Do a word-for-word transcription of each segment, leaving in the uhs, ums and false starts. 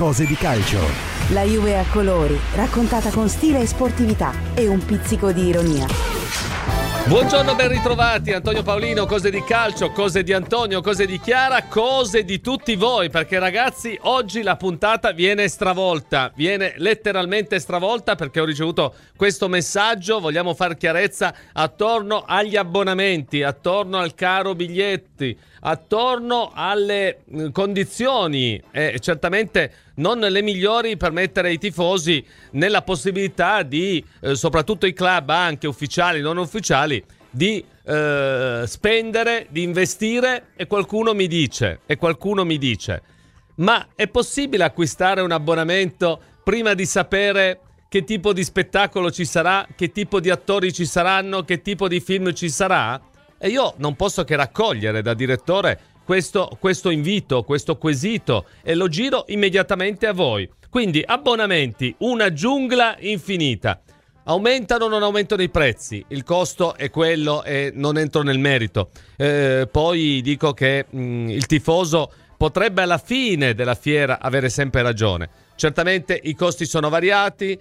Cose di calcio. La Juve a colori, raccontata con stile e sportività e un pizzico di ironia. Buongiorno, ben ritrovati. Antonio Paolino, cose di calcio, cose di Antonio, cose di Chiara, cose di tutti voi, perché ragazzi oggi la puntata viene stravolta, viene letteralmente stravolta perché ho ricevuto questo messaggio. Vogliamo far chiarezza attorno agli abbonamenti, attorno al caro biglietti, attorno alle condizioni e certamente non le migliori per mettere i tifosi nella possibilità di, eh, soprattutto i club anche ufficiali, non ufficiali, di eh, spendere, di investire. E qualcuno mi dice, e qualcuno mi dice, ma è possibile acquistare un abbonamento prima di sapere che tipo di spettacolo ci sarà, che tipo di attori ci saranno, che tipo di film ci sarà? E io non posso che raccogliere da direttore questo, questo invito, questo quesito, e lo giro immediatamente a voi. Quindi abbonamenti, una giungla infinita. Aumentano o non aumentano i prezzi? Il costo è quello e non entro nel merito. Eh, poi dico che mh, il tifoso potrebbe alla fine della fiera avere sempre ragione. Certamente i costi sono variati,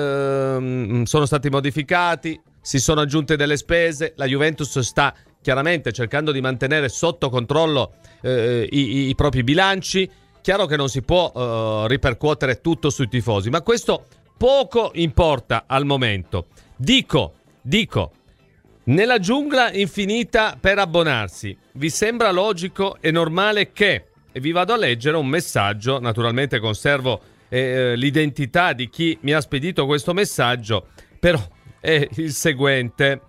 ehm, sono stati modificati, si sono aggiunte delle spese, la Juventus sta chiaramente cercando di mantenere sotto controllo eh, i, i propri bilanci. Chiaro che non si può eh, ripercuotere tutto sui tifosi, ma questo poco importa al momento. Dico, dico, nella giungla infinita per abbonarsi, vi sembra logico e normale che, e vi vado a leggere un messaggio, naturalmente conservo eh, l'identità di chi mi ha spedito questo messaggio, però è il seguente.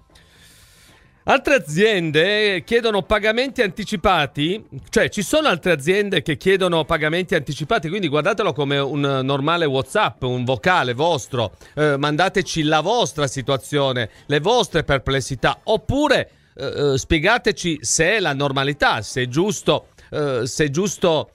Altre aziende chiedono pagamenti anticipati, cioè ci sono altre aziende che chiedono pagamenti anticipati, quindi guardatelo come un normale WhatsApp, un vocale vostro, eh, mandateci la vostra situazione, le vostre perplessità, oppure eh, spiegateci se è la normalità, se è giusto, eh, se è giusto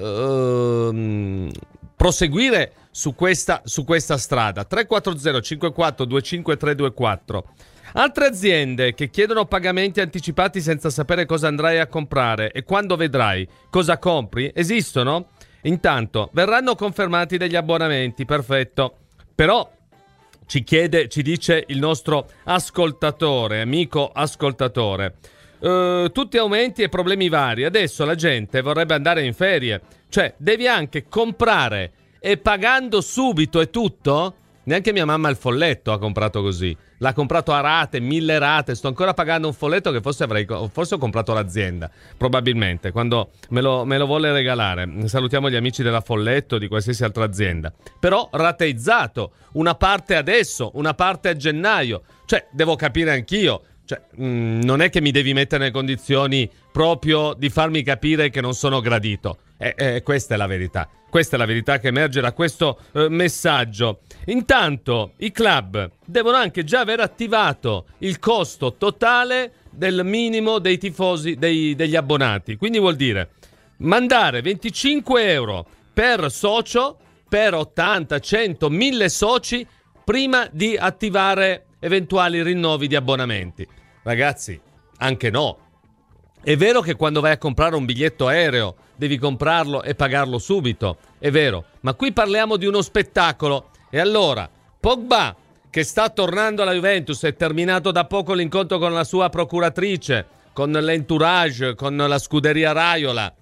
eh, proseguire su questa, su questa strada. tre quattro zero cinque quattro due cinque tre due quattro. Altre aziende che chiedono pagamenti anticipati senza sapere cosa andrai a comprare e quando vedrai cosa compri, esistono? Intanto verranno confermati degli abbonamenti, perfetto. Però ci chiede, ci dice il nostro ascoltatore, amico ascoltatore, uh, tutti aumenti e problemi vari. Adesso la gente vorrebbe andare in ferie, cioè devi anche comprare e pagando subito e tutto? Neanche mia mamma il folletto ha comprato così. L'ha comprato a rate, mille rate. Sto ancora pagando un folletto che forse avrei, forse ho comprato l'azienda, probabilmente, quando me lo, me lo vuole regalare. Salutiamo gli amici della Folletto, di qualsiasi altra azienda. Però rateizzato, una parte adesso, una parte a gennaio. Cioè, devo capire anch'io. Cioè, mh, non è che mi devi mettere nelle condizioni proprio di farmi capire che non sono gradito. E eh, eh, questa è la verità. Questa è la verità che emerge da questo eh, messaggio. Intanto i club devono anche già aver attivato il costo totale del minimo dei tifosi, dei, degli abbonati. Quindi vuol dire mandare venticinque euro per socio per ottanta, cento, mille soci prima di attivare eventuali rinnovi di abbonamenti. Ragazzi, anche no. È vero che quando vai a comprare un biglietto aereo devi comprarlo e pagarlo subito, è vero, ma qui parliamo di uno spettacolo. E allora, Pogba, che sta tornando alla Juventus, è terminato da poco l'incontro con la sua procuratrice, con l'entourage, con la scuderia Raiola.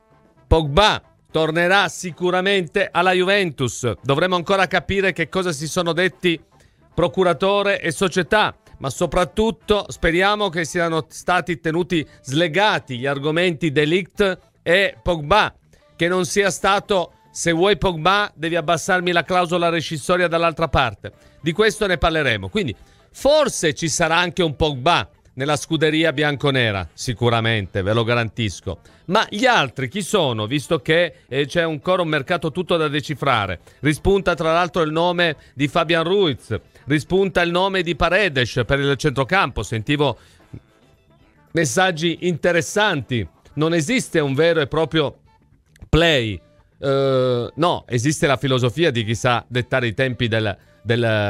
Pogba tornerà sicuramente alla Juventus. Dovremo ancora capire che cosa si sono detti procuratore e società, ma soprattutto speriamo che siano stati tenuti slegati gli argomenti De Ligt e Pogba, che non sia stato: se vuoi Pogba devi abbassarmi la clausola rescissoria dall'altra parte. Di questo ne parleremo. Quindi forse ci sarà anche un Pogba nella scuderia bianconera, sicuramente, ve lo garantisco. Ma gli altri chi sono? Visto che eh, c'è ancora un mercato tutto da decifrare. Rispunta tra l'altro il nome di Fabian Ruiz, rispunta il nome di Paredes per il centrocampo. Sentivo messaggi interessanti. Non esiste un vero e proprio play. Uh, no, esiste la filosofia di chi sa dettare i tempi del, del,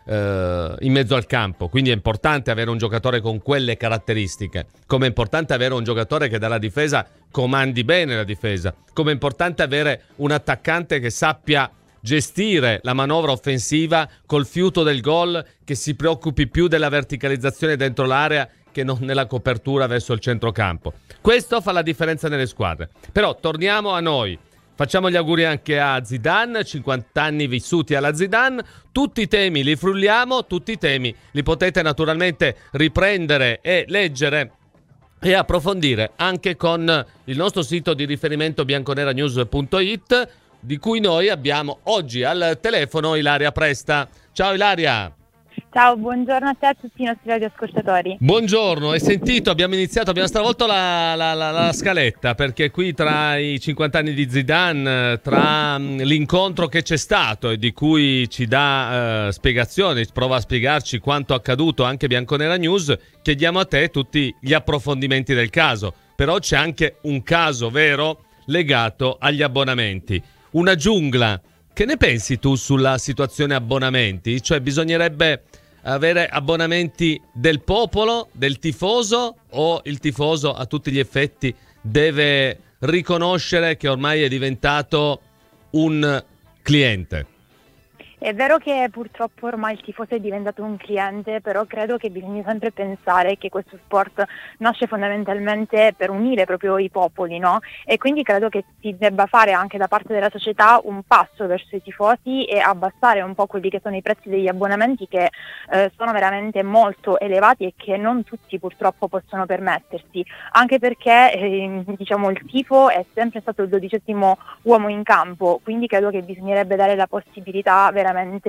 eh, in mezzo al campo, quindi è importante avere un giocatore con quelle caratteristiche, come è importante avere un giocatore che dalla difesa comandi bene la difesa, come è importante avere un attaccante che sappia gestire la manovra offensiva col fiuto del gol, che si preoccupi più della verticalizzazione dentro l'area che non nella copertura verso il centrocampo. Questo fa la differenza nelle squadre. Però torniamo a noi. Facciamo gli auguri anche a Zidane, cinquanta anni vissuti alla Zidane. Tutti i temi li frulliamo, tutti i temi li potete naturalmente riprendere e leggere e approfondire anche con il nostro sito di riferimento bianconeranews punto it, di cui noi abbiamo oggi al telefono Ilaria Presta. Ciao Ilaria! Ciao, buongiorno a te e a tutti i nostri radioascoltatori. Buongiorno, hai sentito, abbiamo iniziato, abbiamo stravolto la, la, la, la scaletta, perché qui tra i cinquanta anni di Zidane, tra um, l'incontro che c'è stato e di cui ci dà uh, spiegazioni, prova a spiegarci quanto accaduto anche Bianconera News, chiediamo a te tutti gli approfondimenti del caso. Però c'è anche un caso vero legato agli abbonamenti. Una giungla. Che ne pensi tu sulla situazione abbonamenti? Cioè bisognerebbe avere abbonamenti del popolo, del tifoso, o il tifoso a tutti gli effetti deve riconoscere che ormai è diventato un cliente? È vero che purtroppo ormai il tifoso è diventato un cliente, però credo che bisogna sempre pensare che questo sport nasce fondamentalmente per unire proprio i popoli, no? E quindi credo che si debba fare anche da parte della società un passo verso i tifosi e abbassare un po' quelli che sono i prezzi degli abbonamenti, che eh, sono veramente molto elevati e che non tutti purtroppo possono permettersi, anche perché eh, diciamo il tifo è sempre stato il dodicesimo uomo in campo, quindi credo che bisognerebbe dare la possibilità veramente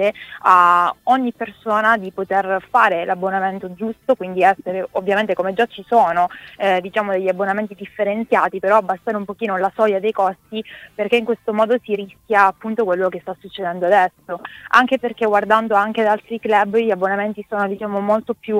a ogni persona di poter fare l'abbonamento giusto, quindi essere, ovviamente come già ci sono eh, diciamo degli abbonamenti differenziati, però abbassare un pochino la soglia dei costi, perché in questo modo si rischia appunto quello che sta succedendo adesso, anche perché guardando anche ad altri club gli abbonamenti sono diciamo molto più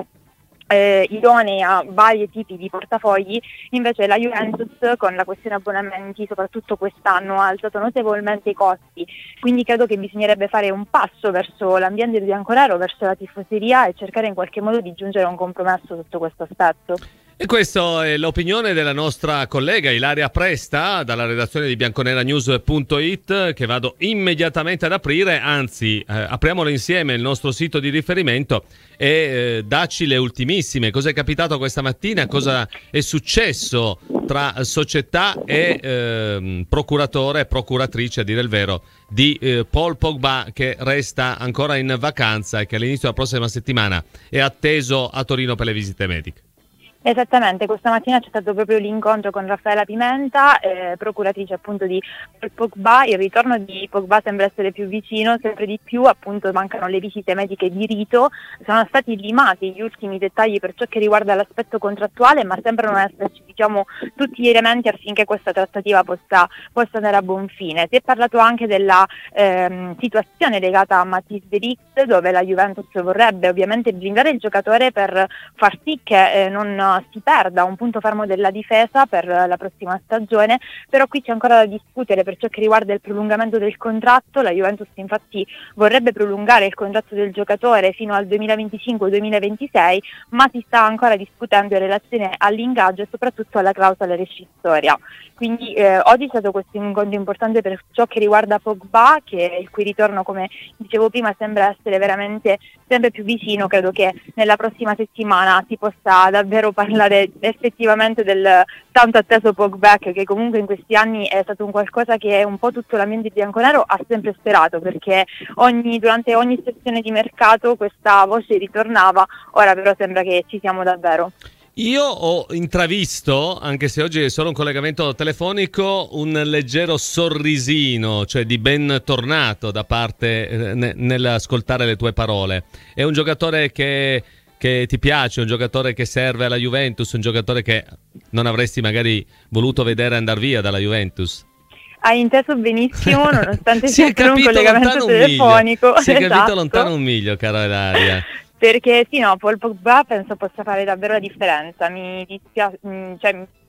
Eh, idonei a vari tipi di portafogli. Invece la Juventus con la questione abbonamenti soprattutto quest'anno ha alzato notevolmente i costi, quindi credo che bisognerebbe fare un passo verso l'ambiente bianconero, verso la tifoseria, e cercare in qualche modo di giungere a un compromesso sotto questo aspetto. E questa è l'opinione della nostra collega Ilaria Presta dalla redazione di bianconeranews punto it, che vado immediatamente ad aprire, anzi eh, apriamolo insieme il nostro sito di riferimento e eh, dacci le ultimissime. Cosa è capitato questa mattina? Cosa è successo tra società e eh, procuratore, procuratrice a dire il vero, di eh, Paul Pogba, che resta ancora in vacanza e che all'inizio della prossima settimana è atteso a Torino per le visite mediche? Esattamente, questa mattina c'è stato proprio l'incontro con Raffaella Pimenta, eh, procuratrice appunto di Pogba. Il ritorno di Pogba sembra essere più vicino, sempre di più, appunto mancano le visite mediche di rito, sono stati limati gli ultimi dettagli per ciò che riguarda l'aspetto contrattuale, ma sembrano esserci diciamo tutti gli elementi affinché questa trattativa possa, possa andare a buon fine. Si è parlato anche della ehm, situazione legata a Matthijs de Ligt, dove la Juventus vorrebbe ovviamente blindare il giocatore per far sì che eh, non si perda un punto fermo della difesa per la prossima stagione, però qui c'è ancora da discutere per ciò che riguarda il prolungamento del contratto. La Juventus infatti vorrebbe prolungare il contratto del giocatore fino al duemilaventicinque duemilaventisei, ma si sta ancora discutendo in relazione all'ingaggio e soprattutto alla clausola rescissoria. Quindi eh, oggi è stato questo incontro importante per ciò che riguarda Pogba, che il cui ritorno, come dicevo prima, sembra essere veramente sempre più vicino. Credo che nella prossima settimana si possa davvero parlare effettivamente del tanto atteso Pogba, che comunque in questi anni è stato un qualcosa che un po' tutto l'ambiente bianconero ha sempre sperato, perché ogni, durante ogni sessione di mercato questa voce ritornava. Ora però sembra che ci siamo davvero. Io ho intravisto, anche se oggi è solo un collegamento telefonico, un leggero sorrisino, cioè di ben tornato da parte eh, ne, nell'ascoltare le tue parole. È un giocatore che, che ti piace, un giocatore che serve alla Juventus, un giocatore che non avresti magari voluto vedere andare via dalla Juventus? Hai inteso benissimo, nonostante sia un collegamento un telefonico. Si è esatto. capito lontano un miglio, cara Ilaria. Perché sì, no, Paul Pogba penso possa fare davvero la differenza. Mi dispiace, cioè,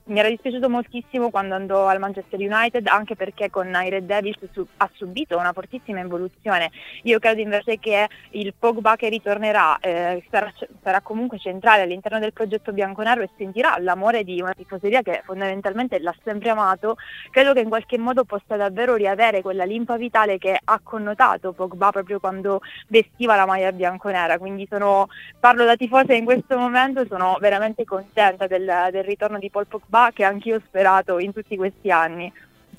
mi era dispiaciuto moltissimo quando andò al Manchester United, anche perché con i Red Devils su- ha subito una fortissima evoluzione. Io credo invece che il Pogba che ritornerà eh, sarà, sarà comunque centrale all'interno del progetto bianconero e sentirà l'amore di una tifoseria che fondamentalmente l'ha sempre amato. Credo che in qualche modo possa davvero riavere quella linfa vitale che ha connotato Pogba proprio quando vestiva la maglia bianconera, quindi sono, parlo da tifosa in questo momento, sono veramente contenta del, del ritorno di Paul Pogba, che anch'io ho sperato in tutti questi anni.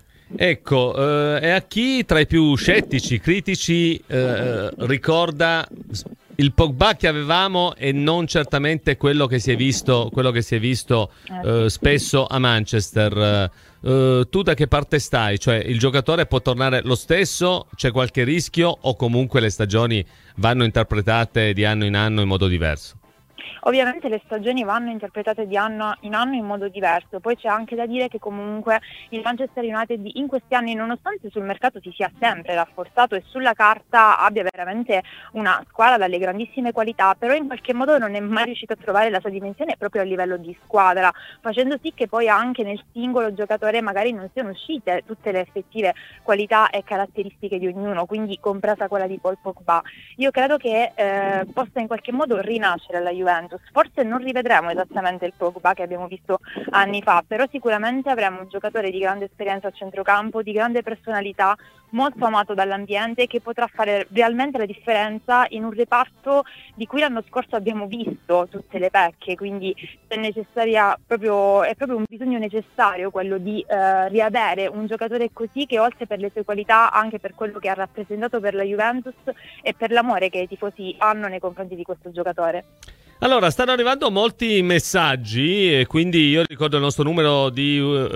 Ecco, eh, e a chi tra i più scettici, critici, eh, ricorda il Pogba che avevamo e non certamente quello che si è visto, quello che si è visto eh, spesso a Manchester. Eh, tu da che parte stai? Cioè, il giocatore può tornare lo stesso? C'è qualche rischio o comunque le stagioni vanno interpretate di anno in anno in modo diverso? Ovviamente le stagioni vanno interpretate di anno in anno in modo diverso, poi c'è anche da dire che comunque il Manchester United in questi anni, nonostante sul mercato si sia sempre rafforzato e sulla carta abbia veramente una squadra dalle grandissime qualità, però in qualche modo non è mai riuscito a trovare la sua dimensione proprio a livello di squadra, facendo sì che poi anche nel singolo giocatore magari non siano uscite tutte le effettive qualità e caratteristiche di ognuno, quindi compresa quella di Paul Pogba. Io credo che eh, possa in qualche modo rinascere la Juventus. Forse non rivedremo esattamente il Pogba che abbiamo visto anni fa, però sicuramente avremo un giocatore di grande esperienza a centrocampo, di grande personalità, molto amato dall'ambiente, che potrà fare realmente la differenza in un reparto di cui l'anno scorso abbiamo visto tutte le pecche, quindi è necessaria proprio, è proprio un bisogno necessario quello di eh, riavere un giocatore così, che oltre per le sue qualità, anche per quello che ha rappresentato per la Juventus e per l'amore che i tifosi hanno nei confronti di questo giocatore. Allora, stanno arrivando molti messaggi e quindi io ricordo il nostro numero di,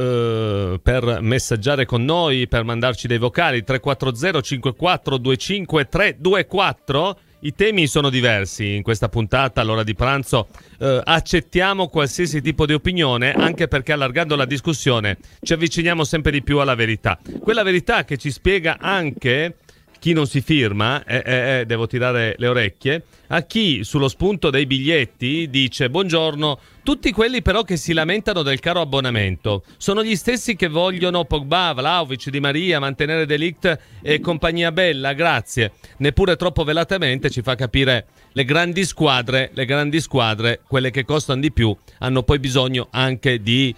uh, per messaggiare con noi, per mandarci dei vocali, tre quattro zero cinque quattro due cinque tre due quattro. I temi sono diversi in questa puntata, all'ora di pranzo uh, accettiamo qualsiasi tipo di opinione, anche perché allargando la discussione ci avviciniamo sempre di più alla verità. Quella verità che ci spiega anche chi non si firma, eh, eh, eh, devo tirare le orecchie, a chi sullo spunto dei biglietti dice buongiorno, tutti quelli però che si lamentano del caro abbonamento sono gli stessi che vogliono Pogba, Vlahovic, Di Maria, mantenere De Ligt e compagnia bella, grazie. Neppure troppo velatamente ci fa capire le grandi squadre, le grandi squadre, quelle che costano di più, hanno poi bisogno anche di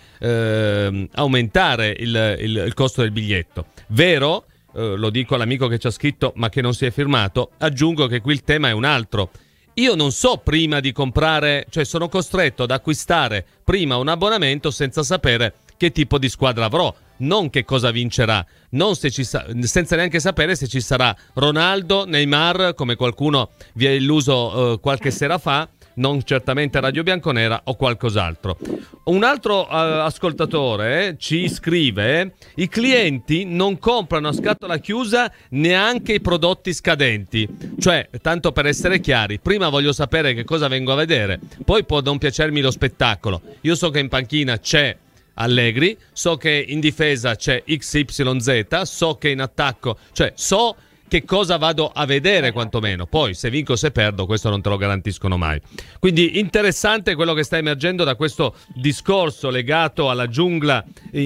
eh, aumentare il, il, il costo del biglietto. Vero? Uh, lo dico all'amico che ci ha scritto ma che non si è firmato, aggiungo che qui il tema è un altro. Io non so prima di comprare, cioè sono costretto ad acquistare prima un abbonamento senza sapere che tipo di squadra avrò, non che cosa vincerà, non se ci sa- senza neanche sapere se ci sarà Ronaldo, Neymar, come qualcuno vi ha illuso uh, qualche sera fa, non certamente Radio Bianconera o qualcos'altro. Un altro uh, ascoltatore eh, ci scrive: i clienti non comprano a scatola chiusa neanche i prodotti scadenti. Cioè, tanto per essere chiari, prima voglio sapere che cosa vengo a vedere, poi può non piacermi lo spettacolo. Io so che in panchina c'è Allegri, so che in difesa c'è X Y Z, so che in attacco, cioè so che cosa vado a vedere quantomeno. Poi se vinco o se perdo, questo non te lo garantiscono mai. Quindi interessante quello che sta emergendo da questo discorso legato alla giungla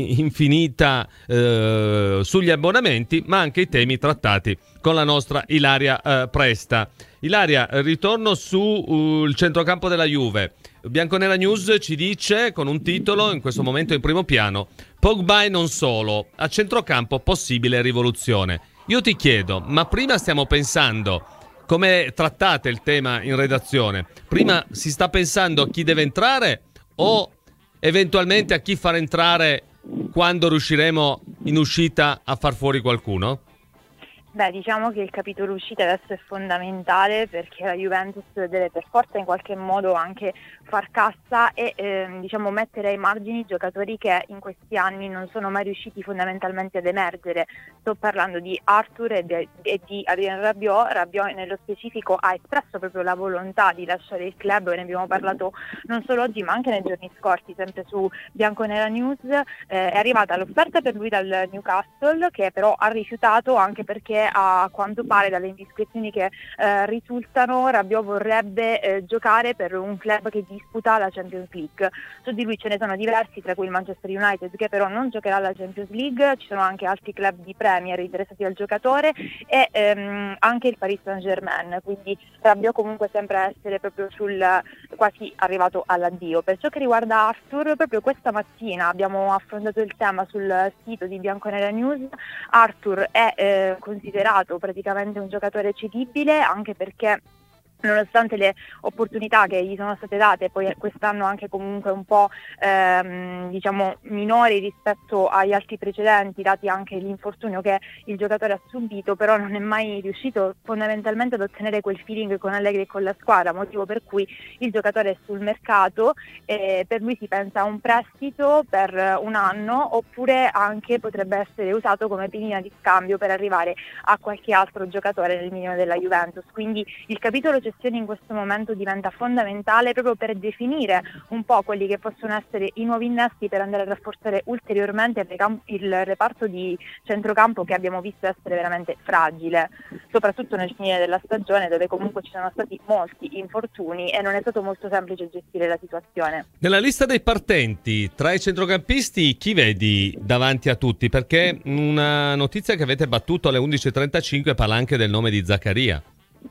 infinita eh, sugli abbonamenti, ma anche i temi trattati con la nostra Ilaria eh, Presta. Ilaria, ritorno sul uh, centrocampo della Juve. Bianconera News ci dice, con un titolo in questo momento in primo piano: Pogba e non solo, a centrocampo possibile rivoluzione. Io ti chiedo, ma prima stiamo pensando come trattate il tema in redazione? Prima si sta pensando a chi deve entrare o eventualmente a chi far entrare quando riusciremo in uscita a far fuori qualcuno? Beh, diciamo che il capitolo uscita adesso è fondamentale, perché la Juventus deve per forza in qualche modo anche far cassa e ehm, diciamo mettere ai margini giocatori che in questi anni non sono mai riusciti fondamentalmente ad emergere. Sto parlando di Arthur e di, e di Adrien Rabiot. Rabiot nello specifico ha espresso proprio la volontà di lasciare il club, ne abbiamo parlato non solo oggi ma anche nei giorni scorsi, sempre su Bianconera News. Eh, è arrivata l'offerta per lui dal Newcastle, che però ha rifiutato, anche perché che a quanto pare dalle indiscrezioni che eh, risultano Rabiot vorrebbe eh, giocare per un club che disputa la Champions League. Su di lui ce ne sono diversi, tra cui il Manchester United, che però non giocherà la Champions League. Ci sono anche altri club di Premier interessati al giocatore e ehm, anche il Paris Saint-Germain, quindi Rabiot comunque sembra essere proprio sul quasi arrivato all'addio. Per ciò che riguarda Arthur, proprio questa mattina abbiamo affrontato il tema sul sito di Bianconera News. Arthur è eh, considerato praticamente un giocatore cedibile, anche perché nonostante le opportunità che gli sono state date, poi quest'anno anche comunque un po' ehm, diciamo minori rispetto agli altri precedenti, dati anche l'infortunio che il giocatore ha subito, però non è mai riuscito fondamentalmente ad ottenere quel feeling con Allegri e con la squadra, motivo per cui il giocatore è sul mercato e per lui si pensa a un prestito per un anno, oppure anche potrebbe essere usato come pedina di scambio per arrivare a qualche altro giocatore nel minimo della Juventus. Quindi il capitolo in questo momento diventa fondamentale proprio per definire un po' quelli che possono essere i nuovi innesti per andare a rafforzare ulteriormente il reparto di centrocampo, che abbiamo visto essere veramente fragile, soprattutto nel finire della stagione, dove comunque ci sono stati molti infortuni e non è stato molto semplice gestire la situazione. Nella lista dei partenti tra i centrocampisti chi vedi davanti a tutti? Perché una notizia che avete battuto alle undici e trentacinque parla anche del nome di Zaccaria.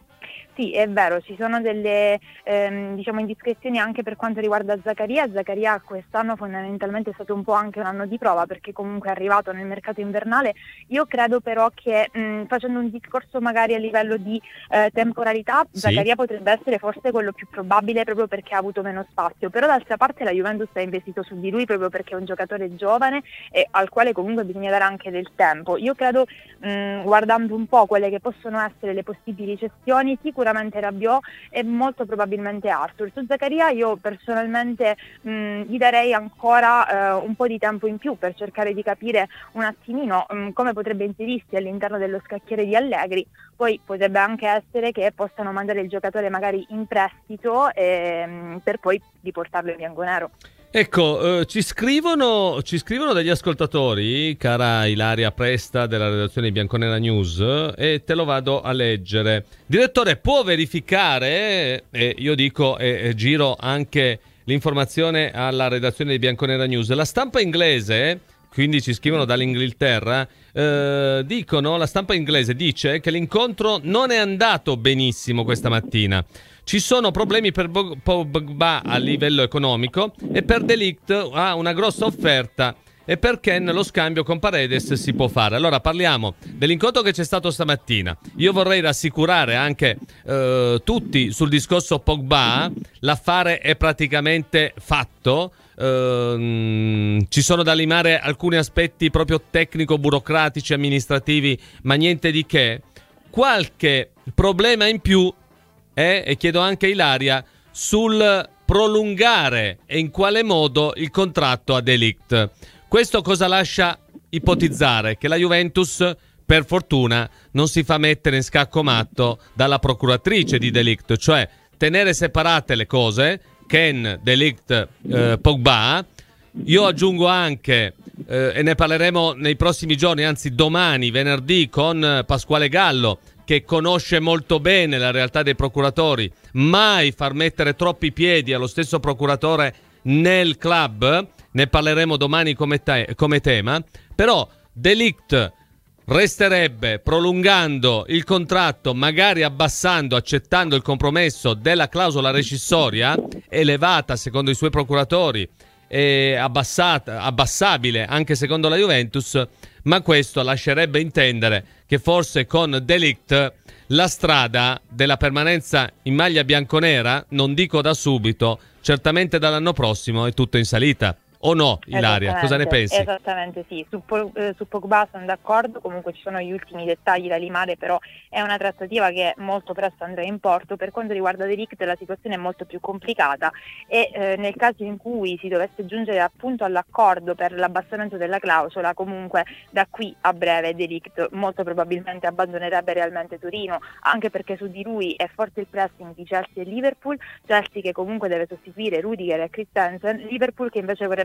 Sì, è vero, ci sono delle ehm, diciamo indiscrezioni anche per quanto riguarda Zaccaria. Zaccaria quest'anno fondamentalmente è stato un po' anche un anno di prova, perché comunque è arrivato nel mercato invernale. Io credo però che mh, facendo un discorso magari a livello di eh, temporalità, sì, Zaccaria potrebbe essere forse quello più probabile, proprio perché ha avuto meno spazio, però d'altra parte la Juventus ha investito su di lui proprio perché è un giocatore giovane e al quale comunque bisogna dare anche del tempo. Io credo, mh, guardando un po' quelle che possono essere le possibili cessioni, sicuramente Rabiot e molto probabilmente Arthur. Su Zaccaria io personalmente mh, gli darei ancora eh, un po' di tempo in più per cercare di capire un attimino mh, come potrebbe inserirsi all'interno dello scacchiere di Allegri. Poi potrebbe anche essere che possano mandare il giocatore magari in prestito e, mh, per poi riportarlo in bianconero. Ecco, eh, ci scrivono ci scrivono degli ascoltatori, cara Ilaria Presta della redazione di Bianconera News, e te lo vado a leggere. Direttore, può verificare, e io dico e, e giro anche l'informazione alla redazione di Bianconera News, la stampa inglese, quindi ci scrivono dall'Inghilterra, eh, dicono, la stampa inglese dice che l'incontro non è andato benissimo questa mattina. Ci sono problemi per Pogba a livello economico e per De Ligt ha una grossa offerta e per Ken lo scambio con Paredes si può fare. Allora parliamo dell'incontro che c'è stato stamattina. Io vorrei rassicurare anche eh, tutti sul discorso Pogba. L'affare è praticamente fatto. Uh, ci sono da limare alcuni aspetti proprio tecnico-burocratici, amministrativi, ma niente di che. Qualche problema in più è, e chiedo anche a Ilaria, sul prolungare e in quale modo il contratto a De Ligt. Questo cosa lascia ipotizzare? Che la Juventus, per fortuna, non si fa mettere in scacco matto dalla procuratrice di De Ligt, cioè tenere separate le cose, Ken, De Ligt, eh, Pogba. Io aggiungo anche, eh, e ne parleremo nei prossimi giorni, anzi domani, venerdì, con Pasquale Gallo, che conosce molto bene la realtà dei procuratori, mai far mettere troppi piedi allo stesso procuratore nel club, ne parleremo domani come, te- come tema, però De Ligt resterebbe prolungando il contratto, magari abbassando, accettando il compromesso della clausola rescissoria, elevata secondo i suoi procuratori e abbassata, abbassabile anche secondo la Juventus, ma questo lascerebbe intendere che forse con De Ligt la strada della permanenza in maglia bianconera, non dico da subito, certamente dall'anno prossimo è tutto in salita. O no, Ilaria? Cosa ne pensi? Esattamente sì, su, eh, su Pogba sono d'accordo, comunque ci sono gli ultimi dettagli da limare, però è una trattativa che molto presto andrà in porto. Per quanto riguarda De Ligt la situazione è molto più complicata e eh, nel caso in cui si dovesse giungere appunto all'accordo per l'abbassamento della clausola, comunque da qui a breve De Ligt molto probabilmente abbandonerebbe realmente Torino, anche perché su di lui è forte il pressing di Chelsea e Liverpool, Chelsea che comunque deve sostituire Rudiger e Christensen, Liverpool che invece vorrebbe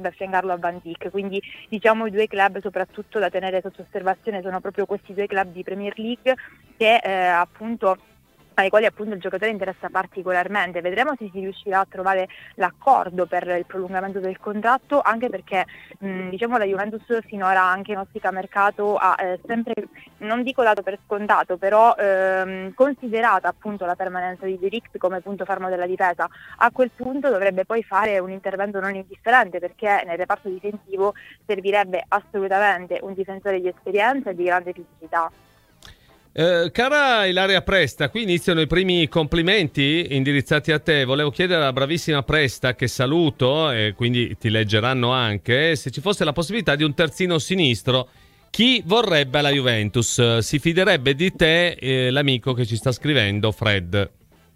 potrebbe affiancarlo a Van Dijk, quindi diciamo i due club soprattutto da tenere sotto osservazione sono proprio questi due club di Premier League che eh, appunto ai quali appunto il giocatore interessa particolarmente. Vedremo se si riuscirà a trovare l'accordo per il prolungamento del contratto, anche perché mh, diciamo la Juventus finora anche in ottica mercato ha eh, sempre, non dico dato per scontato, però ehm, considerata appunto la permanenza di De Ligt come punto fermo della difesa. A quel punto dovrebbe poi fare un intervento non indifferente, perché nel reparto difensivo servirebbe assolutamente un difensore di esperienza e di grande fisicità. Eh, cara Ilaria Presta, qui iniziano i primi complimenti indirizzati a te. Volevo chiedere alla bravissima Presta, che saluto e quindi ti leggeranno anche, se ci fosse la possibilità di un terzino sinistro, chi vorrebbe la Juventus? Si fiderebbe di te eh, l'amico che ci sta scrivendo, Fred.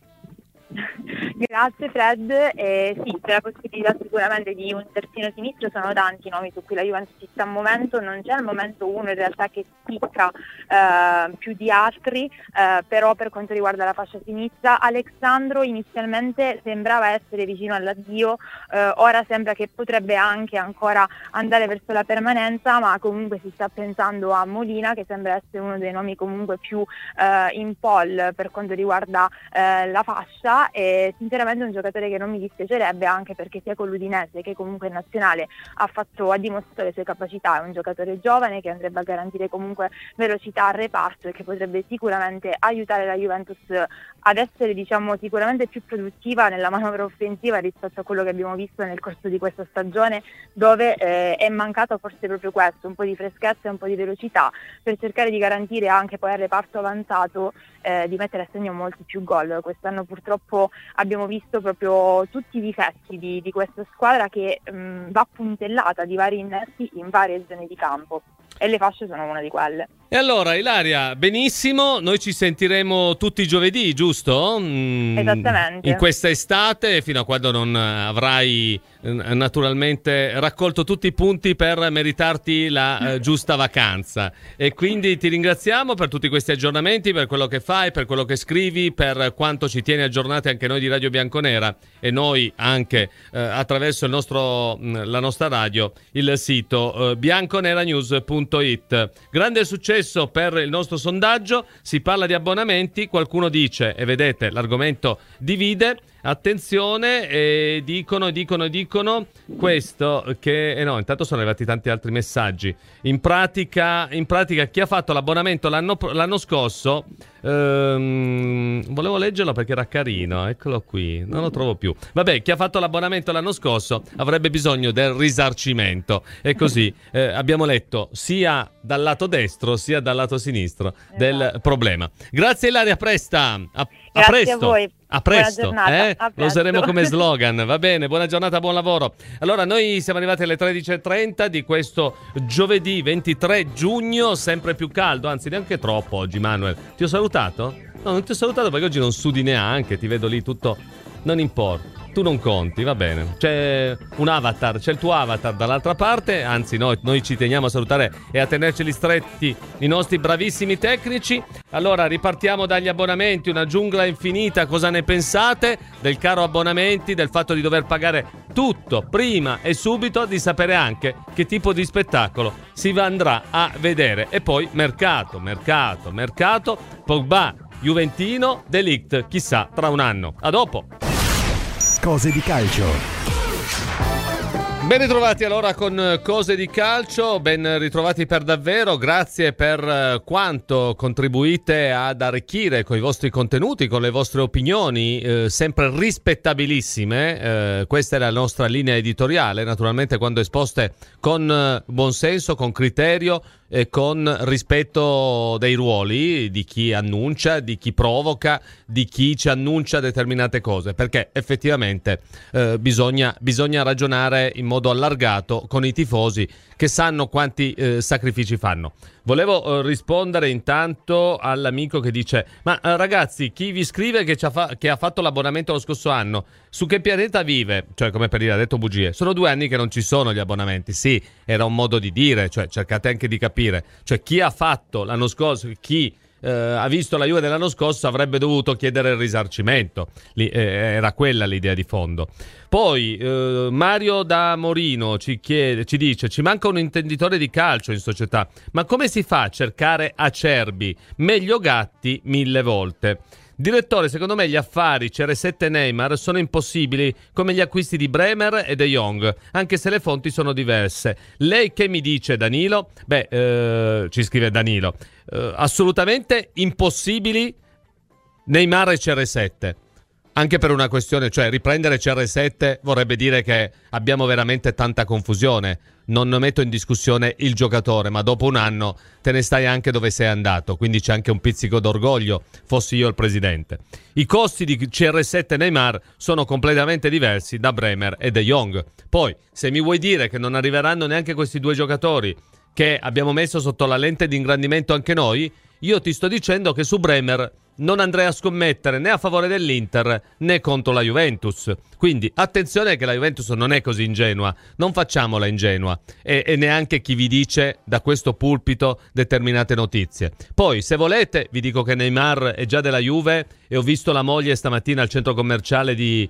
Grazie Fred, eh, sì, c'è la possibilità sicuramente di un terzino sinistro, sono tanti i nomi su cui la Juventus si sta muovendo, non c'è al momento uno in realtà che spicca eh, più di altri, eh, però per quanto riguarda la fascia sinistra Alexandro inizialmente sembrava essere vicino all'addio, eh, ora sembra che potrebbe anche ancora andare verso la permanenza, ma comunque si sta pensando a Molina, che sembra essere uno dei nomi comunque più eh, in pole per quanto riguarda eh, la fascia, e sinceramente è un giocatore che non mi dispiacerebbe, anche perché sia con l'Udinese che comunque in nazionale ha fatto, ha dimostrato le sue capacità. È un giocatore giovane che andrebbe a garantire comunque velocità al reparto e che potrebbe sicuramente aiutare la Juventus ad essere diciamo sicuramente più produttiva nella manovra offensiva rispetto a quello che abbiamo visto nel corso di questa stagione, dove eh, è mancato forse proprio questo, un po' di freschezza e un po' di velocità, per cercare di garantire anche poi al reparto avanzato eh, di mettere a segno molti più gol. Quest'anno purtroppo abbiamo visto proprio tutti i difetti di, di questa squadra che mh, va puntellata di vari innesti in varie zone di campo, e le fasce sono una di quelle. E allora Ilaria, benissimo, noi ci sentiremo tutti i giovedì, giusto? Mm, Esattamente. In questa estate, fino a quando non avrai eh, naturalmente raccolto tutti i punti per meritarti la eh, giusta vacanza. E quindi ti ringraziamo per tutti questi aggiornamenti, per quello che fai, per quello che scrivi, per quanto ci tieni aggiornati anche noi di Radio Bianconera, e noi anche eh, attraverso il nostro, la nostra radio, il sito eh, bianconeranews punto it. Grande successo per il nostro sondaggio, si parla di abbonamenti, qualcuno dice, e vedete l'argomento divide, attenzione, e dicono, dicono, dicono questo, che eh no, intanto sono arrivati tanti altri messaggi. In pratica, in pratica chi ha fatto l'abbonamento l'anno, l'anno scorso, ehm, volevo leggerlo perché era carino, eccolo qui, non lo trovo più. Vabbè, chi ha fatto l'abbonamento l'anno scorso avrebbe bisogno del risarcimento, e così eh, abbiamo letto sia dal lato destro sia dal lato sinistro del esatto. problema. Grazie Ilaria Presta, a, a Grazie presto. a voi. A presto, eh? a Lo useremo come slogan, va bene, buona giornata, buon lavoro. Allora, noi siamo arrivati alle tredici e trenta di questo giovedì ventitré giugno, sempre più caldo, anzi neanche troppo oggi, Manuel. Ti ho salutato? No, non ti ho salutato perché oggi non sudi neanche, ti vedo lì tutto, non importa. Tu non conti, va bene. C'è un avatar, c'è il tuo avatar dall'altra parte. Anzi, noi, noi ci teniamo a salutare e a tenerceli stretti i nostri bravissimi tecnici. Allora, ripartiamo dagli abbonamenti. Una giungla infinita, cosa ne pensate? Del caro abbonamenti, del fatto di dover pagare tutto prima e subito, di sapere anche che tipo di spettacolo si andrà a vedere. E poi mercato, mercato, mercato. Pogba, Juventino, De Ligt, chissà, tra un anno. A dopo. Cose di calcio. Ben ritrovati allora con Cose di Calcio, ben ritrovati per davvero, grazie per quanto contribuite ad arricchire con i vostri contenuti, con le vostre opinioni, eh, sempre rispettabilissime. Eh, questa è la nostra linea editoriale, naturalmente quando esposte con buonsenso, con criterio e con rispetto dei ruoli di chi annuncia, di chi provoca, di chi ci annuncia determinate cose, perché effettivamente eh, bisogna, bisogna ragionare in modo allargato con i tifosi che sanno quanti eh, sacrifici fanno. Volevo eh, rispondere intanto all'amico che dice: ma eh, ragazzi, chi vi scrive che, ci ha fa- che ha fatto l'abbonamento lo scorso anno, su che pianeta vive? Cioè, come per dire, ha detto bugie. Sono due anni che non ci sono gli abbonamenti. Sì, era un modo di dire, cioè cercate anche di capire. Cioè, chi ha fatto l'anno scorso, chi eh, ha visto la Juve dell'anno scorso avrebbe dovuto chiedere il risarcimento. Lì, eh, era quella l'idea di fondo. Poi eh, Mario da Morino ci chiede, ci dice: ci manca un intenditore di calcio in società, ma come si fa a cercare Acerbi? Meglio Gatti mille volte. Direttore, secondo me gli affari C R sette e Neymar sono impossibili, come gli acquisti di Bremer e De Jong, anche se le fonti sono diverse. Lei che mi dice, Danilo? Beh, eh, ci scrive Danilo, eh, assolutamente impossibili Neymar e C R sette. Anche per una questione, cioè riprendere C R sette vorrebbe dire che abbiamo veramente tanta confusione. Non metto in discussione il giocatore, ma dopo un anno te ne stai anche dove sei andato, quindi c'è anche un pizzico d'orgoglio, fossi io il presidente. I costi di C R sette e Neymar sono completamente diversi da Bremer e De Jong. Poi, se mi vuoi dire che non arriveranno neanche questi due giocatori che abbiamo messo sotto la lente di ingrandimento anche noi, io ti sto dicendo che su Bremer non andrei a scommettere né a favore dell'Inter né contro la Juventus. Quindi attenzione che la Juventus non è così ingenua, non facciamola ingenua, e, e neanche chi vi dice da questo pulpito determinate notizie. Poi se volete vi dico che Neymar è già della Juve e ho visto la moglie stamattina al centro commerciale di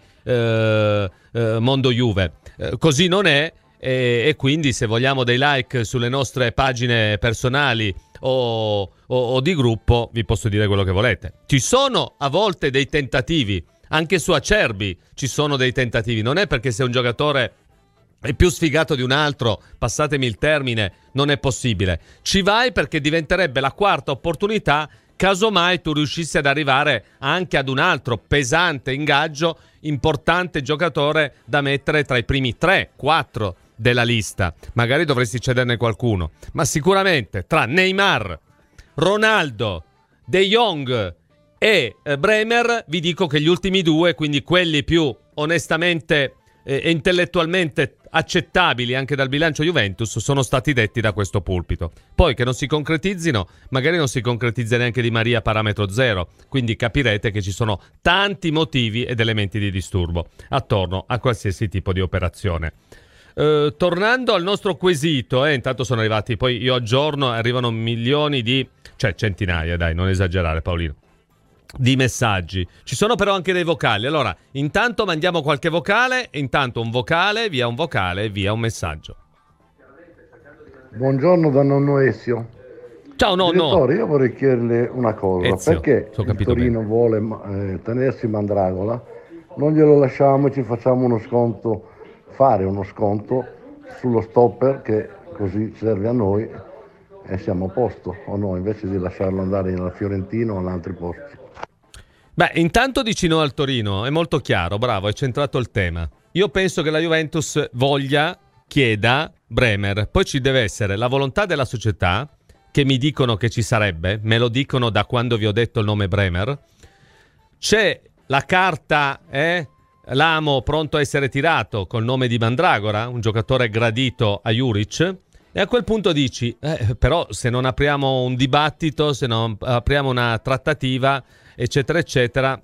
eh, eh, Mondo Juve. Eh, così non è. E, e quindi se vogliamo dei like sulle nostre pagine personali o, o, o di gruppo, vi posso dire quello che volete. Ci sono a volte dei tentativi, anche su Acerbi ci sono dei tentativi. Non è perché se un giocatore è più sfigato di un altro, passatemi il termine, non è possibile. Ci vai perché diventerebbe la quarta opportunità casomai tu riuscissi ad arrivare anche ad un altro pesante ingaggio, importante giocatore da mettere tra i primi tre quattro della lista. Magari dovresti cederne qualcuno, ma sicuramente tra Neymar, Ronaldo, De Jong e eh, Bremer vi dico che gli ultimi due, quindi quelli più onestamente e eh, intellettualmente accettabili anche dal bilancio Juventus, sono stati detti da questo pulpito. Poi che non si concretizzino, magari non si concretizza neanche Di Maria parametro zero, quindi capirete che ci sono tanti motivi ed elementi di disturbo attorno a qualsiasi tipo di operazione. Uh, tornando al nostro quesito, eh, intanto sono arrivati, poi io aggiorno, arrivano milioni di, cioè centinaia, dai, non esagerare Paolino, di messaggi. Ci sono però anche dei vocali. Allora, intanto mandiamo qualche vocale, intanto un vocale, via un vocale, via un messaggio. Buongiorno da nonno Ezio. Ciao nonno. Direttore, io vorrei chiederle una cosa, Ezio, perché il Torino bene. vuole eh, tenersi Mandragola, non glielo lasciamo e ci facciamo uno sconto, fare uno sconto sullo stopper, che così serve a noi e siamo a posto, o no, invece di lasciarlo andare alla Fiorentina o in altri posti. Beh, intanto dici no al Torino, è molto chiaro, bravo, hai centrato il tema. Io penso che la Juventus voglia, chieda Bremer, poi ci deve essere la volontà della società, che mi dicono che ci sarebbe, me lo dicono da quando vi ho detto il nome Bremer, c'è la carta, eh, l'amo pronto a essere tirato col nome di Mandragora, un giocatore gradito a Juric, e a quel punto dici, eh, però se non apriamo un dibattito, se non apriamo una trattativa, eccetera eccetera,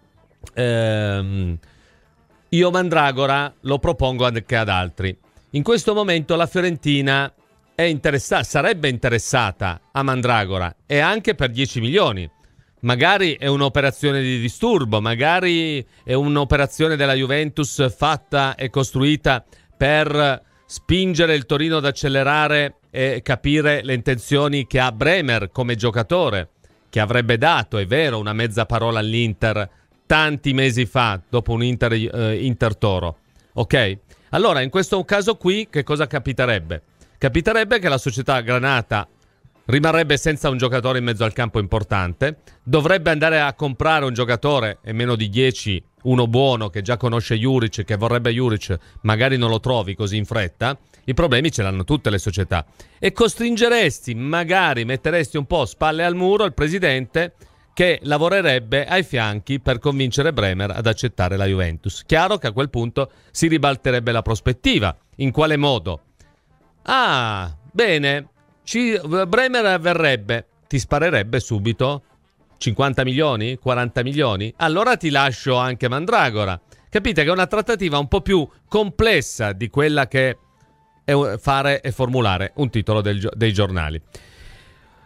ehm, io Mandragora lo propongo anche ad altri. In questo momento la Fiorentina è interessata, sarebbe interessata a Mandragora, e anche per dieci milioni. Magari è un'operazione di disturbo, magari è un'operazione della Juventus fatta e costruita per spingere il Torino ad accelerare e capire le intenzioni che ha Bremer come giocatore, che avrebbe dato, è vero, una mezza parola all'Inter tanti mesi fa, dopo un Inter, eh, Inter-Toro. Ok? Allora, in questo caso qui, che cosa capiterebbe? Capiterebbe che la società granata rimarrebbe senza un giocatore in mezzo al campo importante, dovrebbe andare a comprare un giocatore, e meno di dieci, uno buono che già conosce Juric, che vorrebbe Juric, magari non lo trovi così in fretta. I problemi ce l'hanno tutte le società, e costringeresti, magari metteresti un po' spalle al muro il presidente, che lavorerebbe ai fianchi per convincere Bremer ad accettare la Juventus. Chiaro che a quel punto si ribalterebbe la prospettiva. In quale modo? Ah, bene, ci, Bremer verrebbe, ti sparerebbe subito cinquanta milioni, quaranta milioni, allora ti lascio anche Mandragora. Capite che è una trattativa un po' più complessa di quella che è fare e formulare un titolo del, dei giornali.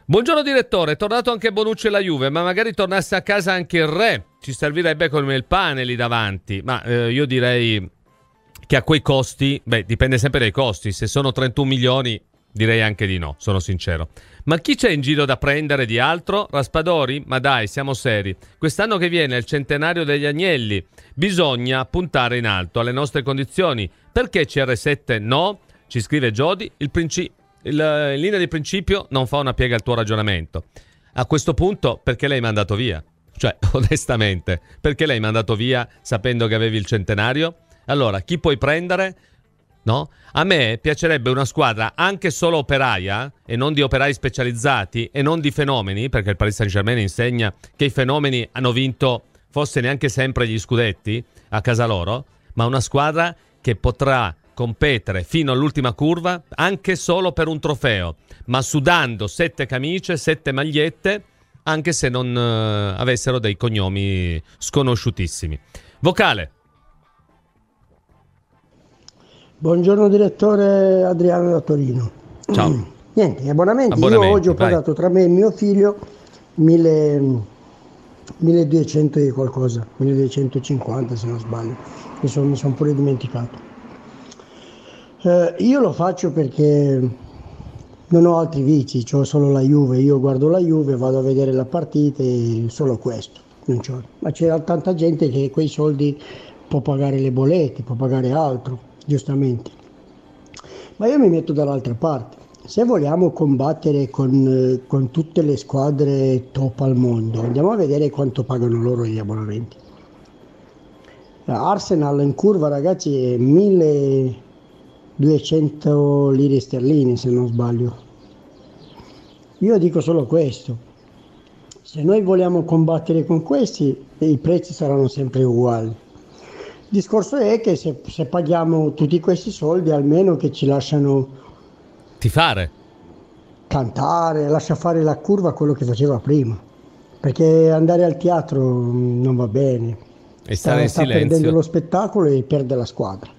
Buongiorno direttore, è tornato anche Bonucci alla Juve, ma magari tornasse a casa anche il Re, ci servirebbe come il pane lì davanti. Ma eh, io direi che a quei costi, beh, dipende sempre dai costi, se sono trentuno milioni direi anche di no, sono sincero. Ma chi c'è in giro da prendere di altro? Raspadori? Ma dai, siamo seri. Quest'anno che viene il centenario degli Agnelli, bisogna puntare in alto alle nostre condizioni. Perché C R sette no? Ci scrive Jody, il principio. Il, in linea di principio non fa una piega al tuo ragionamento. A questo punto perché l'hai mandato via? Cioè, onestamente, perché l'hai mandato via sapendo che avevi il centenario? Allora, chi puoi prendere? No? A me piacerebbe una squadra anche solo operaia e non di operai specializzati e non di fenomeni, perché il Paris Saint-Germain insegna che i fenomeni hanno vinto forse neanche sempre gli scudetti a casa loro, ma una squadra che potrà competere fino all'ultima curva anche solo per un trofeo, ma sudando sette camicie, sette magliette, anche se non uh, avessero dei cognomi sconosciutissimi. Vocale. Buongiorno direttore, Adriano da Torino. Ciao. Niente, abbonamenti. Abbonamenti, Io oggi ho vai. pagato tra me e mio figlio mille, milleduecento e qualcosa, milleduecentocinquanta se non sbaglio, mi sono, mi sono pure dimenticato. Eh, io lo faccio perché non ho altri vizi, ho solo la Juve, io guardo la Juve, vado a vedere la partita e solo questo, non c'ho. Ma c'è tanta gente che quei soldi può pagare le bollette, può pagare altro, giustamente. Ma io mi metto dall'altra parte. Se vogliamo combattere con, con tutte le squadre top al mondo, andiamo a vedere quanto pagano loro gli abbonamenti. Arsenal in curva, ragazzi, è milleduecento lire sterline, se non sbaglio. Io dico solo questo. Se noi vogliamo combattere con questi, i prezzi saranno sempre uguali. Il discorso è che se, se paghiamo tutti questi soldi, almeno che ci lasciano tifare, cantare, lascia fare la curva quello che faceva prima, perché andare al teatro non va bene, e stare sta, in sta silenzio, perdendo lo spettacolo e perde la squadra.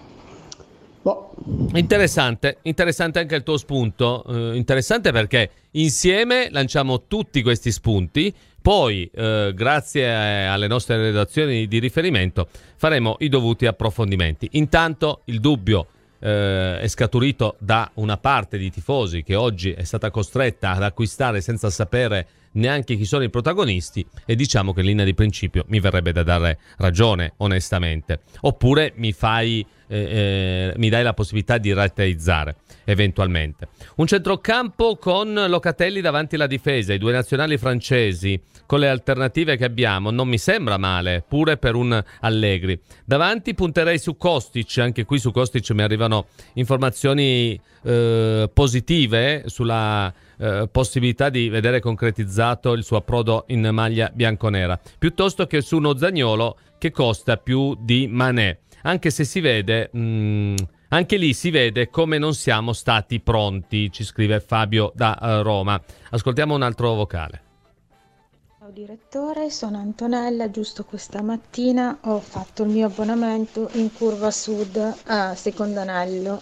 Boh. Interessante, interessante anche il tuo spunto, eh, interessante perché insieme lanciamo tutti questi spunti, poi eh, grazie alle nostre redazioni di riferimento faremo i dovuti approfondimenti. Intanto il dubbio eh, è scaturito da una parte di tifosi che oggi è stata costretta ad acquistare senza sapere neanche chi sono i protagonisti, e diciamo che in linea di principio mi verrebbe da dare ragione onestamente, oppure mi fai eh, eh, mi dai la possibilità di rateizzare eventualmente. Un centrocampo con Locatelli davanti alla difesa, i due nazionali francesi con le alternative che abbiamo non mi sembra male, pure per un Allegri. Davanti punterei su Kostic, anche qui su Kostic mi arrivano informazioni eh, positive sulla eh, possibilità di vedere concretizzato il suo approdo in maglia bianconera, piuttosto che su uno Zaniolo che costa più di Mané, anche se si vede mh, anche lì si vede come non siamo stati pronti, ci scrive Fabio da uh, Roma. Ascoltiamo un altro vocale. Ciao direttore, sono Antonella, giusto questa mattina ho fatto il mio abbonamento in curva sud a Secondanello.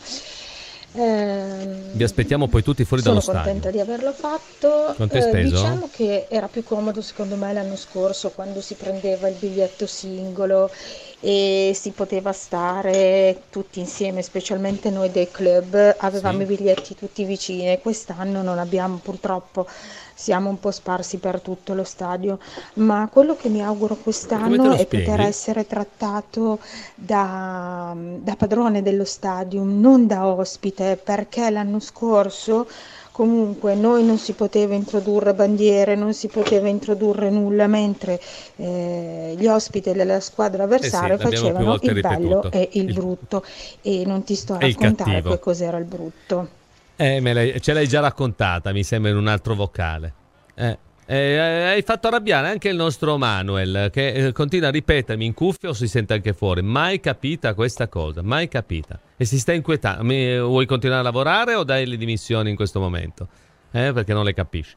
Eh, Vi aspettiamo poi tutti fuori dallo stadio. Sono contenta di averlo fatto. Quanto hai speso? Eh, diciamo che era più comodo secondo me l'anno scorso, quando si prendeva il biglietto singolo e si poteva stare tutti insieme, specialmente noi del club avevamo sì. i biglietti tutti vicini. Quest'anno non abbiamo, purtroppo siamo un po' sparsi per tutto lo stadio, ma quello che mi auguro quest'anno è poter essere trattato da, da padrone dello stadio, non da ospite, perché l'anno scorso comunque noi non si poteva introdurre bandiere, non si poteva introdurre nulla, mentre eh, gli ospiti della squadra avversaria eh sì, facevano il bello e il, il brutto, e non ti sto a raccontare che cos'era il brutto. Eh, me l'hai, ce l'hai già raccontata, mi sembra, in un altro vocale. Eh, eh, hai fatto arrabbiare anche il nostro Manuel, che eh, continua a ripetermi in cuffia o si sente anche fuori. Mai capita questa cosa, mai capita. E si sta inquietando. Mi, vuoi continuare a lavorare o dai le dimissioni in questo momento? Eh, perché non le capisci.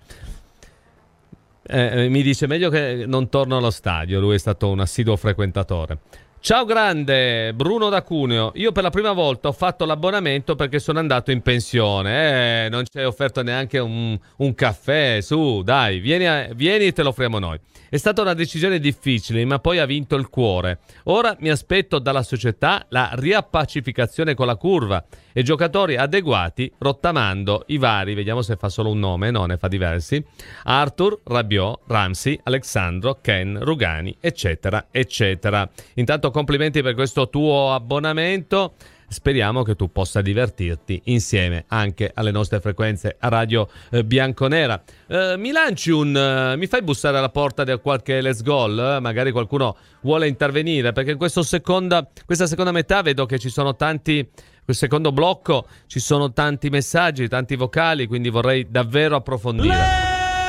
Eh, mi dice meglio che non torno allo stadio, lui è stato un assiduo frequentatore. Ciao grande, Bruno da Cuneo. Io per la prima volta ho fatto l'abbonamento perché sono andato in pensione. Eh, non ci hai offerto neanche un, un caffè. Su, dai, vieni, a, vieni e te lo offriamo noi. È stata una decisione difficile, ma poi ha vinto il cuore. Ora mi aspetto dalla società la riappacificazione con la curva e giocatori adeguati, rottamando i vari, vediamo se fa solo un nome, no, ne fa diversi, Arthur, Rabiot, Ramsey, Alexandro, Ken, Rugani, eccetera, eccetera. Intanto complimenti per questo tuo abbonamento. Speriamo che tu possa divertirti insieme anche alle nostre frequenze a Radio eh, Bianconera. Eh, mi lanci un... Eh, mi fai bussare alla porta di qualche Let's Goal? Eh? Magari qualcuno vuole intervenire, perché in questo seconda, questa seconda metà vedo che ci sono tanti... Quel secondo blocco ci sono tanti messaggi, tanti vocali, quindi vorrei davvero approfondire.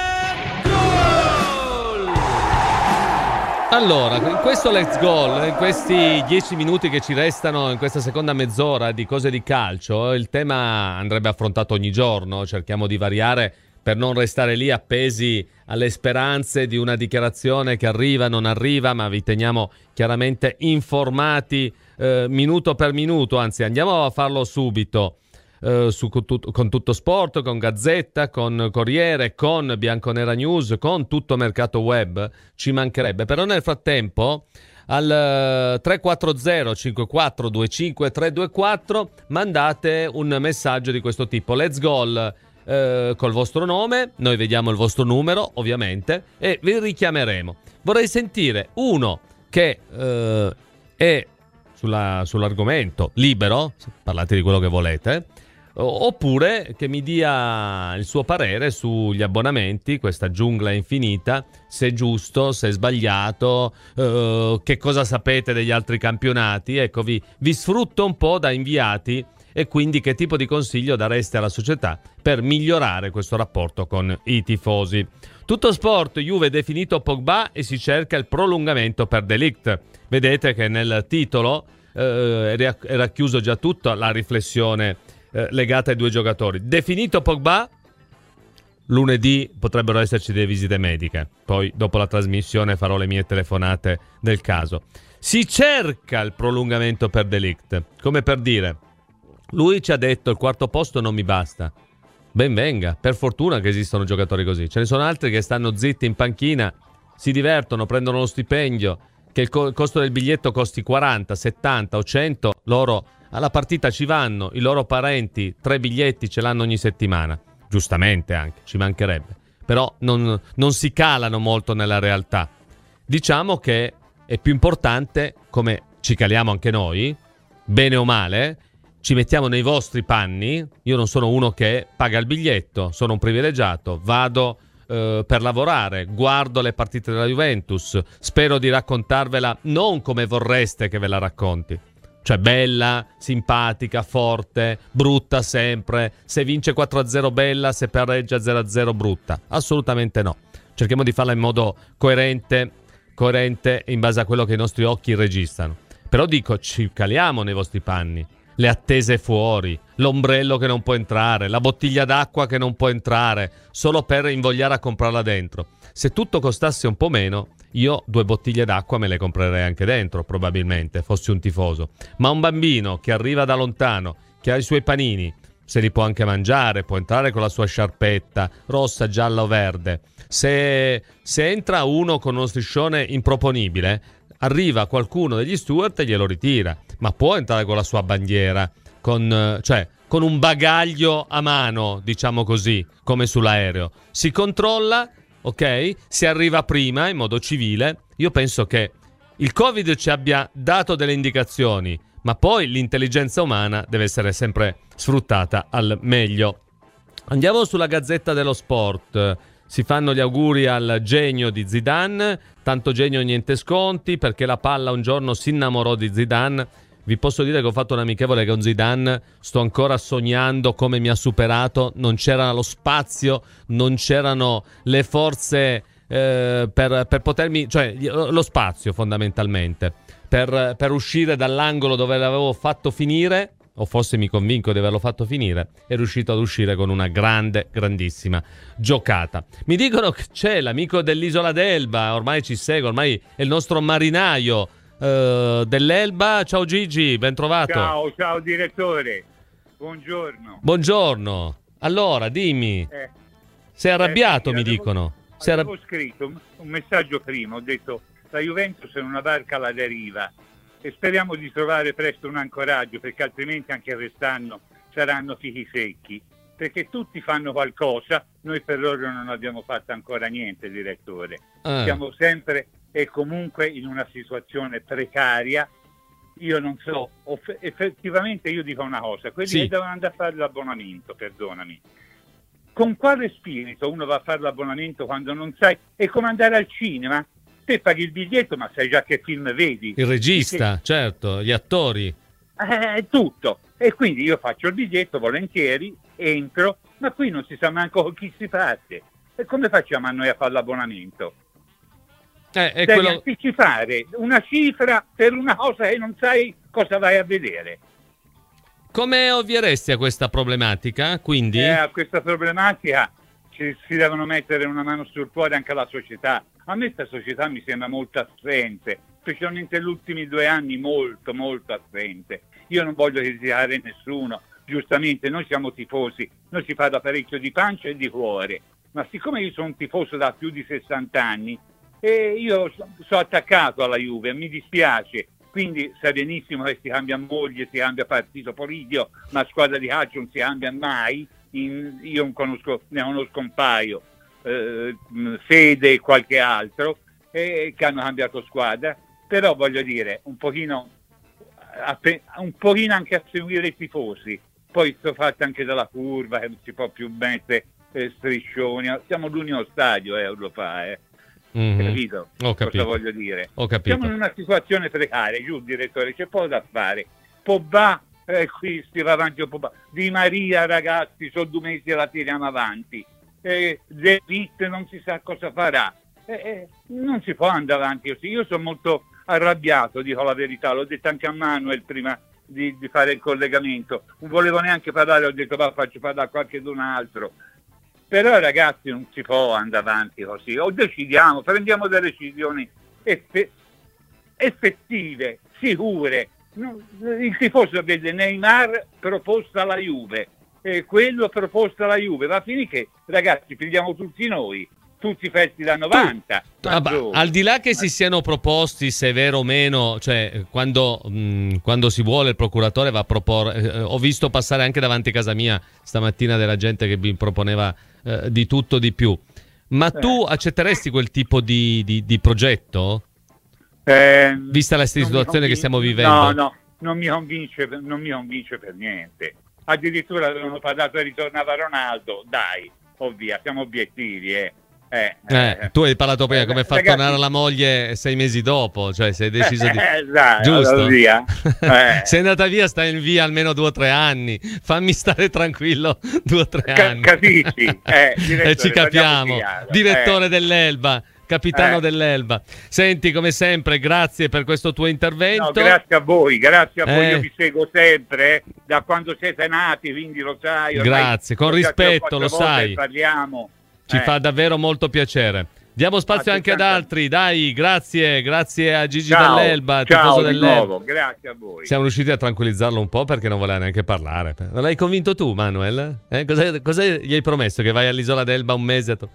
Allora, in questo Let's Goal, in questi dieci minuti che ci restano, in questa seconda mezz'ora di cose di calcio, il tema andrebbe affrontato ogni giorno, cerchiamo di variare per non restare lì appesi alle speranze di una dichiarazione che arriva, non arriva, ma vi teniamo chiaramente informati eh, minuto per minuto, anzi andiamo a farlo subito. Uh, su, con, tut- con Tutto Sport, con Gazzetta, con Corriere, con Bianconera News, con tutto Mercato Web, ci mancherebbe. Però nel frattempo al uh, tre quattro zero cinque quattro due cinque tre due quattro mandate un messaggio di questo tipo: Let's Goal uh, col vostro nome, noi vediamo il vostro numero ovviamente e vi richiameremo. Vorrei sentire uno che uh, è sulla, sull'argomento libero, parlate di quello che volete, oppure che mi dia il suo parere sugli abbonamenti, questa giungla infinita, se è giusto, se è sbagliato, eh, che cosa sapete degli altri campionati. Ecco, vi, vi sfrutto un po' da inviati e quindi che tipo di consiglio dareste alla società per migliorare questo rapporto con i tifosi. Tutto Sport, Juve definito Pogba e si cerca il prolungamento per De Ligt. Vedete che nel titolo eh, era, era chiuso già tutta la riflessione legata ai due giocatori. Definito Pogba, lunedì potrebbero esserci delle visite mediche, poi dopo la trasmissione farò le mie telefonate del caso. Si cerca il prolungamento per De Ligt, come per dire, lui ci ha detto il quarto posto non mi basta. Ben venga, per fortuna che esistono giocatori così. Ce ne sono altri che stanno zitti in panchina, si divertono, prendono lo stipendio, che il, co- il costo del biglietto costi quaranta, settanta o cento, loro alla partita ci vanno, i loro parenti tre biglietti ce l'hanno ogni settimana, giustamente anche, ci mancherebbe, però non, non si calano molto nella realtà. Diciamo che è più importante, come ci caliamo anche noi, bene o male, ci mettiamo nei vostri panni. Io non sono uno che paga il biglietto, sono un privilegiato, vado eh, per lavorare, guardo le partite della Juventus, spero di raccontarvela non come vorreste che ve la racconti. Cioè bella, simpatica, forte, brutta sempre. Se vince quattro a zero bella, se pareggia zero a zero brutta. Assolutamente no. Cerchiamo di farla in modo coerente, coerente in base a quello che i nostri occhi registrano. Però dico, ci caliamo nei vostri panni. Le attese fuori, l'ombrello che non può entrare, la bottiglia d'acqua che non può entrare, solo per invogliare a comprarla dentro. Se tutto costasse un po' meno, io due bottiglie d'acqua me le comprerei anche dentro, probabilmente, fossi un tifoso. Ma un bambino che arriva da lontano, che ha i suoi panini, se li può anche mangiare, può entrare con la sua sciarpetta, rossa, gialla o verde. Se, se entra uno con uno striscione improponibile, arriva qualcuno degli steward e glielo ritira. Ma può entrare con la sua bandiera, con, cioè, con un bagaglio a mano, diciamo così, come sull'aereo. Si controlla, ok? Si arriva prima in modo civile. Io penso che il Covid ci abbia dato delle indicazioni, ma poi l'intelligenza umana deve essere sempre sfruttata al meglio. Andiamo sulla Gazzetta dello Sport. Si fanno gli auguri al genio di Zidane, tanto genio niente sconti, perché la palla un giorno si innamorò di Zidane. Vi posso dire che ho fatto un amichevole con Zidane, sto ancora sognando come mi ha superato, non c'era lo spazio, non c'erano le forze eh, per, per potermi, cioè lo spazio fondamentalmente, per, per uscire dall'angolo dove l'avevo fatto finire, o forse mi convinco di averlo fatto finire, è riuscito ad uscire con una grande, grandissima giocata. Mi dicono che c'è l'amico dell'Isola d'Elba, ormai ci segue, ormai è il nostro marinaio, uh, dell'Elba. Ciao Gigi, ben trovato. Ciao, ciao direttore, buongiorno. Buongiorno. Allora, dimmi, Eh, sei arrabbiato, eh, mi avevo- dicono. Sei arrab- Avevo scritto un, un messaggio prima, ho detto la Juventus è una barca alla deriva e speriamo di trovare presto un ancoraggio, perché altrimenti anche quest'anno saranno fichi secchi, perché tutti fanno qualcosa, noi per loro non abbiamo fatto ancora niente, direttore. Ah. Siamo sempre e comunque in una situazione precaria. Io non so, off- effettivamente io dico una cosa, quelli Sì. che devono andare a fare l'abbonamento, perdonami, con quale spirito uno va a fare l'abbonamento quando non sai? È come andare al cinema, te paghi il biglietto ma sai già che film vedi. Il regista, certo, gli attori. È tutto. E quindi io faccio il biglietto volentieri, entro, ma qui non si sa manco con chi si parte. E come facciamo a noi a fare l'abbonamento? Eh, è Devi quello... anticipare una cifra per una cosa e non sai cosa vai a vedere. Come ovvieresti a questa problematica, quindi? Eh, a questa problematica ci, si devono mettere una mano sul cuore anche la società. A me questa società mi sembra molto assente, specialmente negli ultimi due anni molto molto assente. Io non voglio criticare nessuno, giustamente noi siamo tifosi, noi si fa da parecchio di pancia e di cuore, ma siccome io sono un tifoso da più di sessanta anni e io so- sono attaccato alla Juve, mi dispiace. Quindi sa benissimo che si cambia moglie, si cambia partito politico, ma a squadra di calcio non si cambia mai. In, io non conosco, ne conosco un paio, eh, Fede e qualche altro, eh, che hanno cambiato squadra. Però voglio dire, un pochino, appe- un pochino anche a seguire i tifosi. Poi sto fatto anche dalla curva, che non si può più mettere eh, striscioni. Siamo l'unico stadio, eh, Europa, eh. Mhm. Capito? Ho capito. Cosa voglio dire? Ho capito. Siamo in una situazione precaria, giù direttore, c'è poco da fare. Pogba, eh, qui si va avanti un Pogba. Di Maria, ragazzi, sono due mesi e la tiriamo avanti. Eh, De Ligt non si sa cosa farà. Eh, eh, non si può andare avanti così. Io sono molto arrabbiato, dico la verità, l'ho detto anche a Manuel prima di, di fare il collegamento. Non volevo neanche parlare, ho detto va, faccio parlare a qualche d'un altro. Però ragazzi non si può andare avanti così, o decidiamo, prendiamo delle decisioni effe- effettive, sicure. No, il tifoso vede Neymar proposta alla Juve, e quello proposta alla Juve, va a finire che ragazzi pigliamo tutti noi, tutti festi da novanta. Ah, bah, al di là che si siano proposti, se è vero o meno, cioè quando, mh, quando si vuole il procuratore va a proporre, eh, ho visto passare anche davanti a casa mia stamattina della gente che mi proponeva eh, di tutto di più, ma Eh. tu accetteresti quel tipo di, di, di progetto? Eh, Vista la non mi situazione che convin- stiamo vivendo? No, no, non mi convince, per- non mi convince per niente. Addirittura avevano parlato che ritornava Ronaldo, dai, ovvia, siamo obiettivi, eh. Eh, Eh, tu hai parlato prima eh, come far ragazzi- tornare la moglie sei mesi dopo, cioè sei deciso di... Eh, dai, Giusto? allora via. Eh. Sei andata via, stai in via almeno due o tre anni, fammi stare tranquillo due o tre Ca- anni. capisci? Eh, direttore, e ci capiamo, parliamo chiaro. direttore Eh. dell'Elba, capitano Eh. dell'Elba. Senti, come sempre, grazie per questo tuo intervento. No, grazie a voi, grazie a voi, Eh. io vi seguo sempre, eh, da quando siete nati, quindi lo sai. ormai Grazie, con ho già tre o rispetto, quattro lo volte sai. che Parliamo. Ci Eh. fa davvero molto piacere. Diamo spazio anche ad Altrettanto. altri, dai, grazie, grazie a Gigi Ciao, dell'Elba, ciao tifoso di dell'Elba. nuovo, grazie a voi. Siamo riusciti a tranquillizzarlo un po' perché non voleva neanche parlare. Non l'hai convinto tu, Manuel? Eh? Cosa, cosa gli hai promesso? Che vai all'isola d'Elba un mese? A to-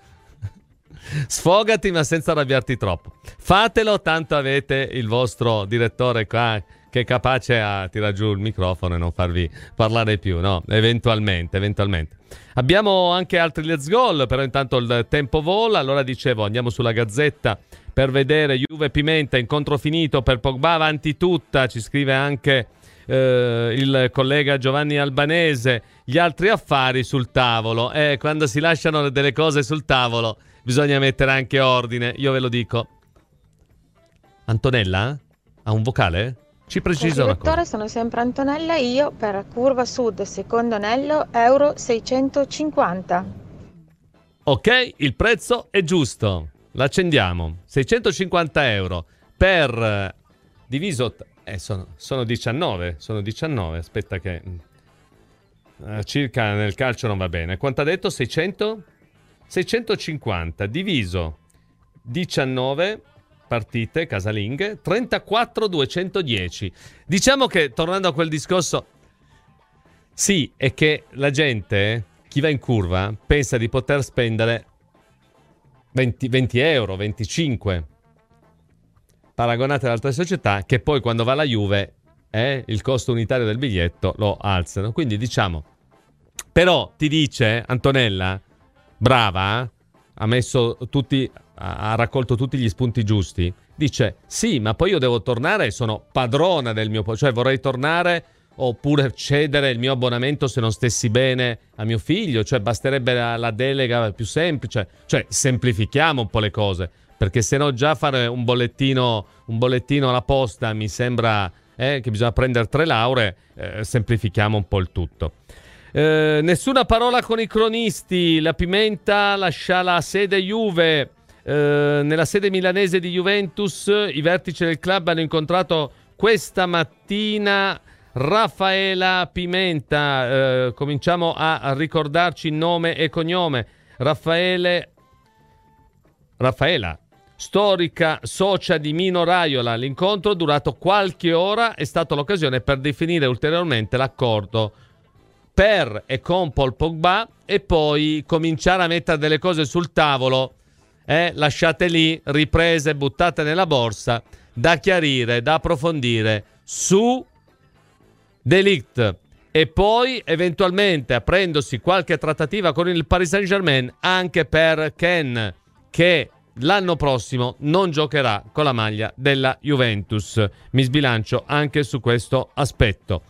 Sfogati ma senza arrabbiarti troppo. Fatelo, tanto avete il vostro direttore qua che è capace a tirare giù il microfono e non farvi parlare più, no? Eventualmente, eventualmente. Abbiamo anche altri let's goal, però intanto il tempo vola. Allora dicevo, andiamo sulla Gazzetta per vedere Juve Pimenta, incontro finito per Pogba avanti tutta, ci scrive anche eh, il collega Giovanni Albanese. Gli altri affari sul tavolo, eh, quando si lasciano delle cose sul tavolo bisogna mettere anche ordine, io ve lo dico. Antonella? Ha un vocale? Ci precisa una cosa. Direttore, sono sempre Antonella, io per Curva Sud, secondo anello, euro seicentocinquanta. Ok, il prezzo è giusto. L'accendiamo. seicentocinquanta euro per eh, diviso... Eh, sono, sono diciannove. Sono diciannove. Aspetta che... eh, circa nel calcio non va bene. Quanto ha detto? seicento? seicentocinquanta diviso diciannove partite casalinghe, trentaquattro duecentodieci. Diciamo che, tornando a quel discorso, sì, è che la gente, chi va in curva, pensa di poter spendere venti, venti euro, venticinque, paragonate ad altre società, che poi quando va alla Juve eh, il costo unitario del biglietto lo alzano. Quindi diciamo, però ti dice Antonella, brava, ha messo tutti, ha raccolto tutti gli spunti giusti, dice sì, ma poi io devo tornare e sono padrona del mio, cioè vorrei tornare oppure cedere il mio abbonamento se non stessi bene a mio figlio, cioè basterebbe la, la delega più semplice, cioè semplifichiamo un po' le cose, perché se no già fare un bollettino un bollettino alla posta mi sembra eh, che bisogna prendere tre lauree, eh, semplifichiamo un po' il tutto. Eh, nessuna parola con i cronisti, la Pimenta lascia la sede Juve, eh, nella sede milanese di Juventus i vertici del club hanno incontrato questa mattina Raffaela Pimenta, eh, cominciamo a ricordarci nome e cognome. Raffaele Raffaela, storica socia di Mino Raiola. L'incontro, durato qualche ora, è stato l'occasione per definire ulteriormente l'accordo per e con Paul Pogba e poi cominciare a mettere delle cose sul tavolo, eh, lasciate lì, riprese, buttate nella borsa, da chiarire, da approfondire su De Ligt, e poi eventualmente aprendosi qualche trattativa con il Paris Saint-Germain anche per Ken, che l'anno prossimo non giocherà con la maglia della Juventus. Mi sbilancio anche su questo aspetto.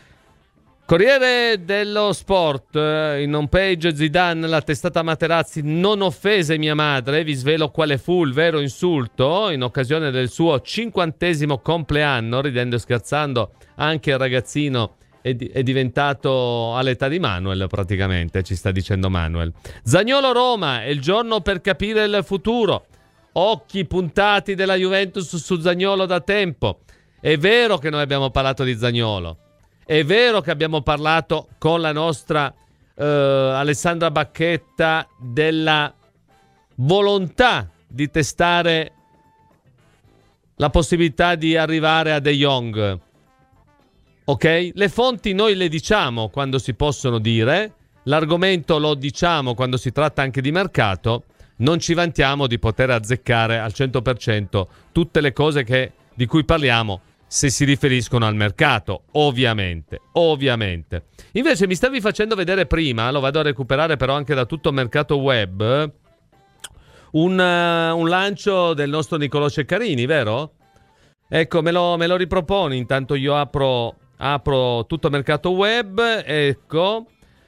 Corriere dello Sport, in home page Zidane, la testata Materazzi, non offese mia madre, vi svelo quale fu il vero insulto in occasione del suo cinquantesimo compleanno, ridendo e scherzando anche il ragazzino è, di- è diventato all'età di Manuel praticamente, ci sta dicendo Manuel. Zaniolo Roma, è il giorno per capire il futuro, occhi puntati della Juventus su Zaniolo da tempo. È vero che noi abbiamo parlato di Zaniolo, è vero che abbiamo parlato con la nostra eh, Alessandra Bacchetta della volontà di testare la possibilità di arrivare a De Jong. Ok? Le fonti noi le diciamo quando si possono dire, l'argomento lo diciamo quando si tratta anche di mercato, non ci vantiamo di poter azzeccare al cento per cento tutte le cose che, di cui parliamo, se si riferiscono al mercato, ovviamente, ovviamente. Invece mi stavi facendo vedere prima, lo vado a recuperare però anche da tutto mercato web, un, uh, un lancio del nostro Nicolò Ceccarini, vero? Ecco, me lo, me lo riproponi, intanto io apro, apro tutto mercato web, ecco.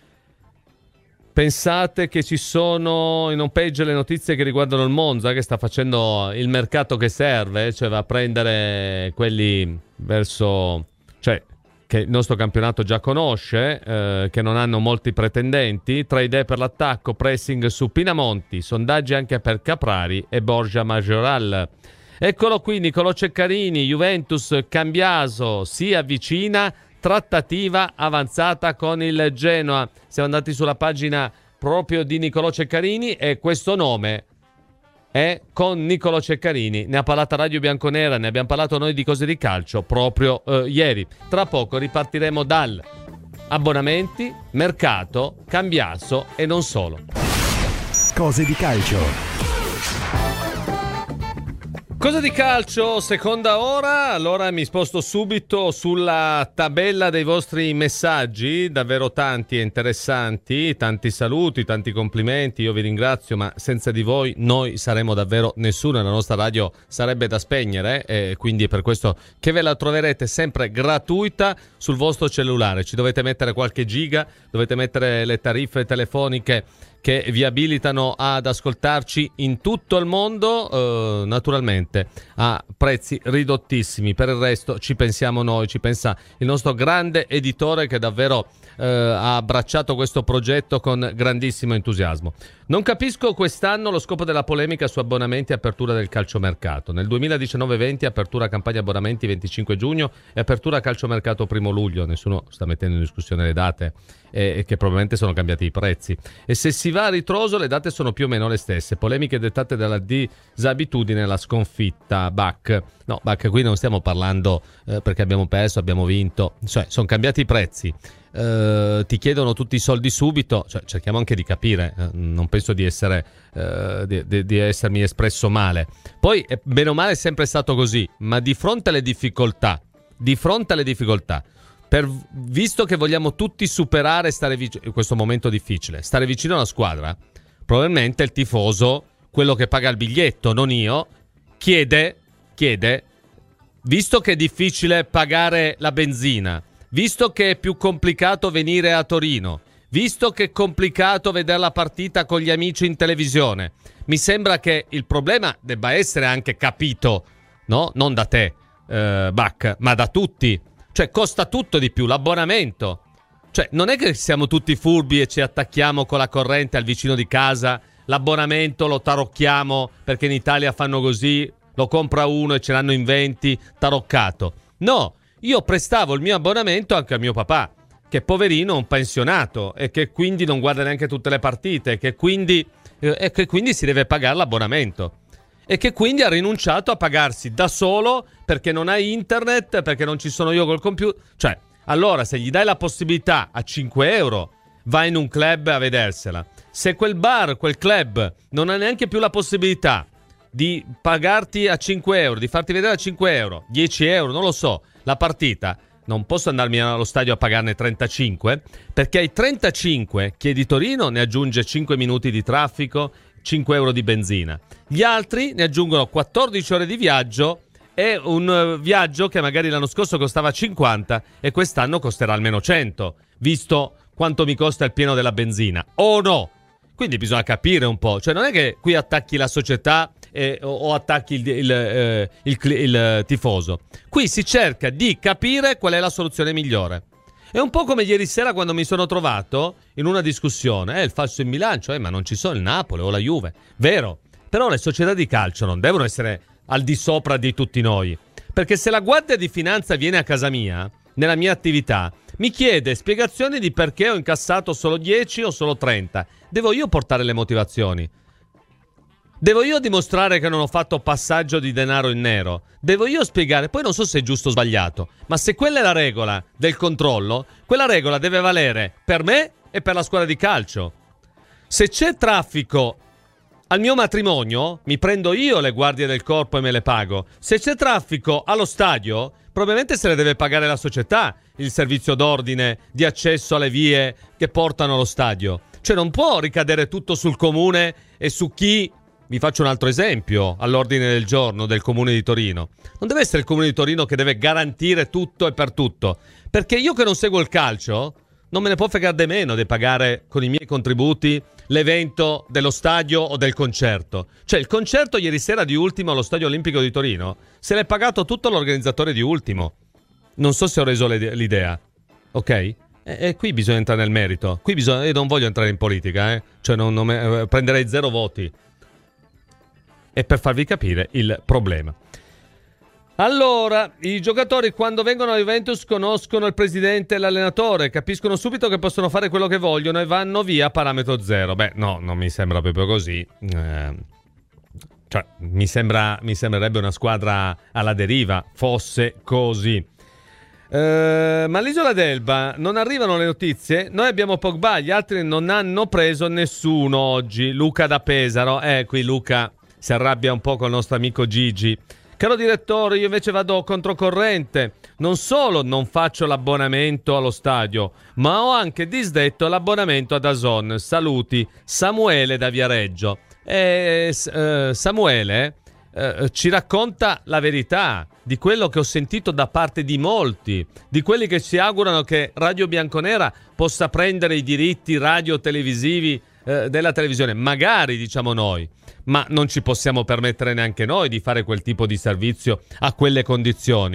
Pensate che ci sono in home page le notizie che riguardano il Monza, che sta facendo il mercato che serve, cioè va a prendere quelli verso, cioè che il nostro campionato già conosce, eh, che non hanno molti pretendenti. Tre idee per l'attacco, pressing su Pinamonti, sondaggi anche per Caprari e Borja Majoral. Eccolo qui, Nicolò Ceccarini, Juventus, Cambiaso si avvicina, trattativa avanzata con il Genoa. Siamo andati sulla pagina proprio di Nicolò Ceccarini e questo nome è con Nicolò Ceccarini. Ne ha parlato Radio Bianconera, ne abbiamo parlato noi di Cose di Calcio proprio eh, ieri. Tra poco ripartiremo dal abbonamenti, mercato, Cambiaso e non solo. Cose di Calcio. Cosa di calcio, seconda ora, allora mi sposto subito sulla tabella dei vostri messaggi, davvero tanti e interessanti, tanti saluti, tanti complimenti, io vi ringrazio, ma senza di voi noi saremmo davvero nessuno, la nostra radio sarebbe da spegnere, e quindi è per questo che ve la troverete sempre gratuita sul vostro cellulare. Ci dovete mettere qualche giga, dovete mettere le tariffe telefoniche che vi abilitano ad ascoltarci in tutto il mondo, eh, naturalmente a prezzi ridottissimi. Per il resto ci pensiamo noi, ci pensa il nostro grande editore che davvero eh, ha abbracciato questo progetto con grandissimo entusiasmo. Non capisco quest'anno lo scopo della polemica su abbonamenti e apertura del calciomercato. Nel duemiladiciannove venti apertura campagna abbonamenti venticinque giugno e apertura calciomercato primo luglio. Nessuno sta mettendo in discussione le date e, e che probabilmente sono cambiati i prezzi. E se si va a ritroso le date sono più o meno le stesse. Polemiche dettate dalla disabitudine e la sconfitta. Bach. No, Bach, qui non stiamo parlando eh, perché abbiamo perso, abbiamo vinto. Cioè, sono cambiati i prezzi. Uh, ti chiedono tutti i soldi subito, cioè, cerchiamo anche di capire, uh, non penso di essere uh, di, di, di essermi espresso male. Poi eh, bene o male è sempre stato così, ma di fronte alle difficoltà di fronte alle difficoltà per, visto che vogliamo tutti superare stare vic- questo momento difficile, stare vicino alla squadra, probabilmente il tifoso, quello che paga il biglietto, non io, chiede chiede visto che è difficile pagare la benzina, visto che è più complicato venire a Torino, visto che è complicato vedere la partita con gli amici in televisione, mi sembra che il problema debba essere anche capito, no? Non da te, eh, Bach, ma da tutti. Cioè, costa tutto di più, l'abbonamento. Cioè, non è che siamo tutti furbi e ci attacchiamo con la corrente al vicino di casa, l'abbonamento lo tarocchiamo perché in Italia fanno così, lo compra uno e ce l'hanno in venti, taroccato. No! Io prestavo il mio abbonamento anche a mio papà, che poverino è un pensionato e che quindi non guarda neanche tutte le partite, che quindi, eh, e che quindi si deve pagare l'abbonamento. E che quindi ha rinunciato a pagarsi da solo perché non ha internet, perché non ci sono io col computer. Cioè, allora se gli dai la possibilità a cinque euro, vai in un club a vedersela. Se quel bar, quel club, non ha neanche più la possibilità di pagarti a cinque euro, di farti vedere a cinque euro, dieci euro, non lo so, la partita, non posso andarmi allo stadio a pagarne trentacinque, perché ai trentacinque chiedi Torino ne aggiunge cinque minuti di traffico, cinque euro di benzina. Gli altri ne aggiungono quattordici ore di viaggio e un viaggio che magari l'anno scorso costava cinquanta e quest'anno costerà almeno cento, visto quanto mi costa il pieno della benzina. O no? Quindi bisogna capire un po', cioè non è che qui attacchi la società Eh, o, o attacchi il, il, eh, il, il, il tifoso. Qui si cerca di capire qual è la soluzione migliore. È un po' come ieri sera quando mi sono trovato in una discussione, eh, il falso in bilancio, eh, ma non ci sono il Napoli o la Juve. Vero, però le società di calcio non devono essere al di sopra di tutti noi, perché se la Guardia di Finanza viene a casa mia, nella mia attività, mi chiede spiegazioni di perché ho incassato solo dieci o solo trenta, devo io portare le motivazioni. Devo io dimostrare che non ho fatto passaggio di denaro in nero? Devo io spiegare? Poi non so se è giusto o sbagliato, ma se quella è la regola del controllo, quella regola deve valere per me e per la squadra di calcio. Se c'è traffico al mio matrimonio, mi prendo io le guardie del corpo e me le pago. Se c'è traffico allo stadio, probabilmente se le deve pagare la società il servizio d'ordine di accesso alle vie che portano allo stadio. Cioè non può ricadere tutto sul comune e su chi... Vi faccio un altro esempio all'ordine del giorno del Comune di Torino. Non deve essere il Comune di Torino che deve garantire tutto e per tutto. Perché io che non seguo il calcio, non me ne può fregare di meno di pagare con i miei contributi l'evento dello stadio o del concerto. Cioè il concerto ieri sera di Ultimo allo Stadio Olimpico di Torino se l'è pagato tutto l'organizzatore di Ultimo. Non so se ho reso le- l'idea. Ok? E, e qui bisogna entrare nel merito. Qui bisogna... Io non voglio entrare in politica, eh. Cioè non, non me... eh, prenderei zero voti. E per farvi capire il problema. Allora, i giocatori quando vengono alla Juventus conoscono il presidente e l'allenatore, capiscono subito che possono fare quello che vogliono e vanno via a parametro zero. Beh, no, non mi sembra proprio così. Eh, cioè, mi sembra, mi sembrerebbe una squadra alla deriva, fosse così. Eh, ma all'Isola d'Elba non arrivano le notizie. Noi abbiamo Pogba, gli altri non hanno preso nessuno oggi. Luca da Pesaro. Eh, qui Luca si arrabbia un po' con il nostro amico Gigi. Caro direttore, io invece vado controcorrente. Non solo non faccio l'abbonamento allo stadio, ma ho anche disdetto l'abbonamento a DAZN. Saluti, Samuele da Viareggio. E, eh, Samuele eh, ci racconta la verità di quello che ho sentito da parte di molti, di quelli che si augurano che Radio Bianconera possa prendere i diritti radio-televisivi eh, della televisione. Magari, diciamo noi. Ma non ci possiamo permettere neanche noi di fare quel tipo di servizio a quelle condizioni.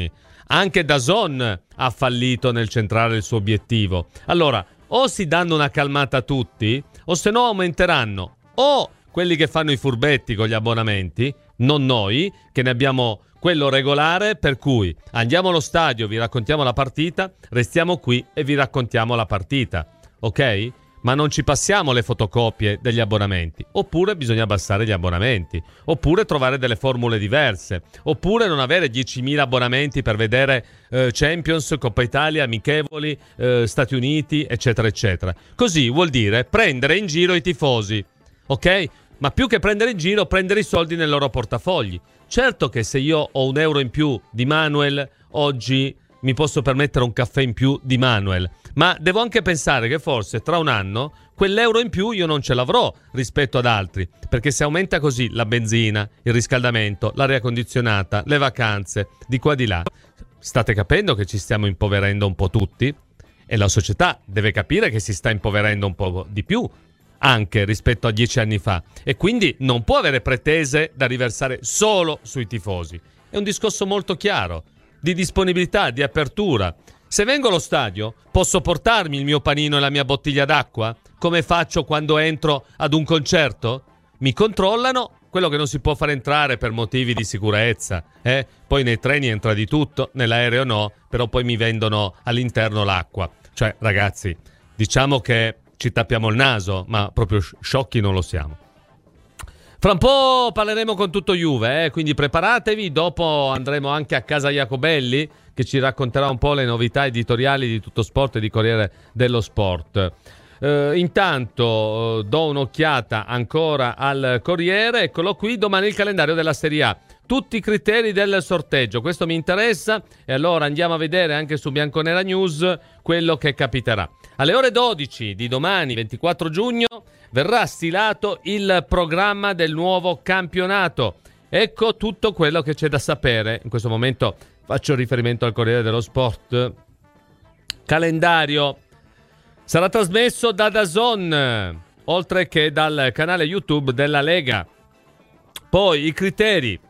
Anche DAZN ha fallito nel centrare il suo obiettivo. Allora, o si danno una calmata a tutti, o se no aumenteranno o quelli che fanno i furbetti con gli abbonamenti, non noi, che ne abbiamo quello regolare, per cui andiamo allo stadio, vi raccontiamo la partita, restiamo qui e vi raccontiamo la partita, ok? Ma non ci passiamo le fotocopie degli abbonamenti. Oppure bisogna abbassare gli abbonamenti, oppure trovare delle formule diverse, oppure non avere diecimila abbonamenti per vedere eh, Champions, Coppa Italia, amichevoli, eh, Stati Uniti, eccetera eccetera. Così vuol dire prendere in giro i tifosi, ok? Ma più che prendere in giro, prendere i soldi nel loro portafogli. Certo che se io ho un euro in più di Manuel, oggi mi posso permettere un caffè in più di Manuel, ma devo anche pensare che forse tra un anno quell'euro in più io non ce l'avrò rispetto ad altri, perché se aumenta così la benzina, il riscaldamento, l'aria condizionata, le vacanze, di qua di là, state capendo che ci stiamo impoverendo un po' tutti? E la società deve capire che si sta impoverendo un po' di più anche rispetto a dieci anni fa, e quindi non può avere pretese da riversare solo sui tifosi. È un discorso molto chiaro di disponibilità, di apertura. Se vengo allo stadio, posso portarmi il mio panino e la mia bottiglia d'acqua, come faccio quando entro ad un concerto? Mi controllano, quello che non si può far entrare per motivi di sicurezza, eh? Poi nei treni entra di tutto, nell'aereo no, però poi mi vendono all'interno l'acqua. Cioè, ragazzi, diciamo che ci tappiamo il naso, ma proprio sciocchi non lo siamo. Fra un po' parleremo con tutto Juve, eh? Quindi preparatevi, dopo andremo anche a casa Jacobelli, che ci racconterà un po' le novità editoriali di Tutto Sport e di Corriere dello Sport. Uh, intanto uh, do un'occhiata ancora al Corriere, eccolo qui, domani il calendario della Serie A. Tutti i criteri del sorteggio, questo mi interessa, e allora andiamo a vedere anche su Bianconera News quello che capiterà. Alle ore dodici di domani, ventiquattro giugno, verrà stilato il programma del nuovo campionato. Ecco tutto quello che c'è da sapere. In questo momento faccio riferimento al Corriere dello Sport. Calendario sarà trasmesso da DAZN, oltre che dal canale YouTube della Lega. Poi i criteri.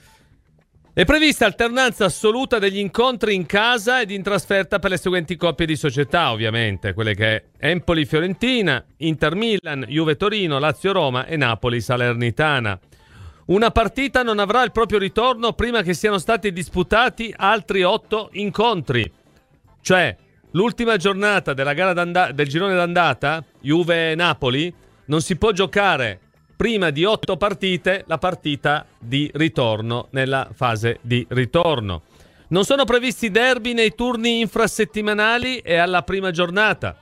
È prevista alternanza assoluta degli incontri in casa ed in trasferta per le seguenti coppie di società, ovviamente, quelle che è Empoli-Fiorentina, Inter-Milan, Juve-Torino, Lazio-Roma e Napoli-Salernitana. Una partita non avrà il proprio ritorno prima che siano stati disputati altri otto incontri. Cioè, l'ultima giornata della gara d'anda- del girone d'andata, Juve-Napoli, non si può giocare prima di otto partite la partita di ritorno nella fase di ritorno. Non sono previsti derby nei turni infrasettimanali e alla prima giornata.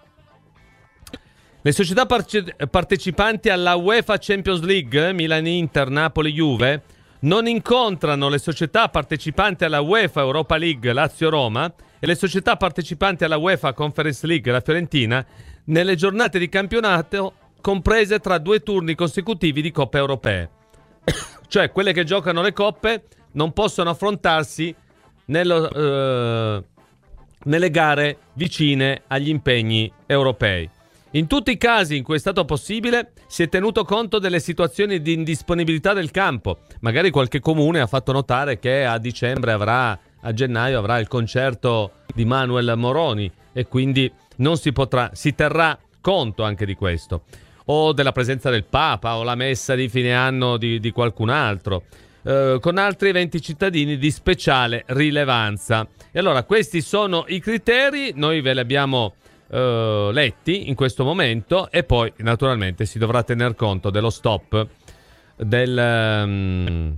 Le società parce- partecipanti alla UEFA Champions League, Milan-Inter, Napoli-Juve, non incontrano le società partecipanti alla UEFA Europa League, Lazio-Roma, e le società partecipanti alla UEFA Conference League, la Fiorentina, nelle giornate di campionato comprese tra due turni consecutivi di coppe europee. Cioè, quelle che giocano le coppe non possono affrontarsi nello, eh, nelle gare vicine agli impegni europei. In tutti i casi in cui è stato possibile si è tenuto conto delle situazioni di indisponibilità del campo. Magari qualche comune ha fatto notare che a dicembre avrà, a gennaio avrà il concerto di Manuel Moroni e quindi non si potrà, si terrà conto anche di questo. O della presenza del Papa o la messa di fine anno di, di qualcun altro, eh, con altri eventi cittadini di speciale rilevanza. E allora questi sono i criteri, noi ve li abbiamo eh, letti in questo momento, e poi naturalmente si dovrà tener conto dello stop del, um,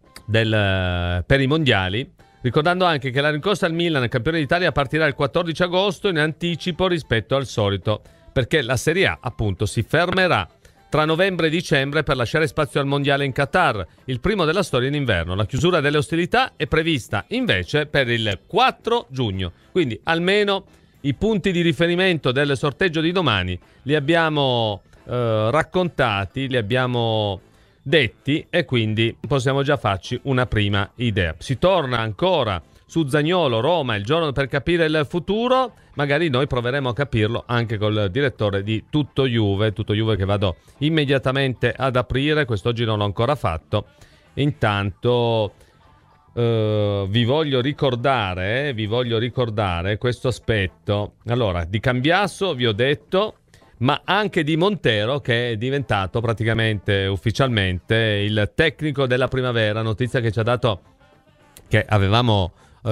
del, per i mondiali, ricordando anche che la rincorsa al Milan, campione d'Italia, partirà il quattordici agosto in anticipo rispetto al solito, perché la Serie A, appunto, si fermerà tra novembre e dicembre per lasciare spazio al Mondiale in Qatar, il primo della storia in inverno. La chiusura delle ostilità è prevista invece per il quattro giugno. Quindi almeno i punti di riferimento del sorteggio di domani li abbiamo eh, raccontati, li abbiamo detti, e quindi possiamo già farci una prima idea. Si torna ancora su Zaniolo, Roma, il giorno per capire il futuro. Magari noi proveremo a capirlo anche col direttore di Tutto Juve, Tutto Juve che vado immediatamente ad aprire, quest'oggi non l'ho ancora fatto. Intanto Uh, vi voglio ricordare, vi voglio ricordare questo aspetto. Allora, di Cambiasso vi ho detto, ma anche di Montero, che è diventato praticamente ufficialmente il tecnico della primavera, notizia che ci ha dato, che avevamo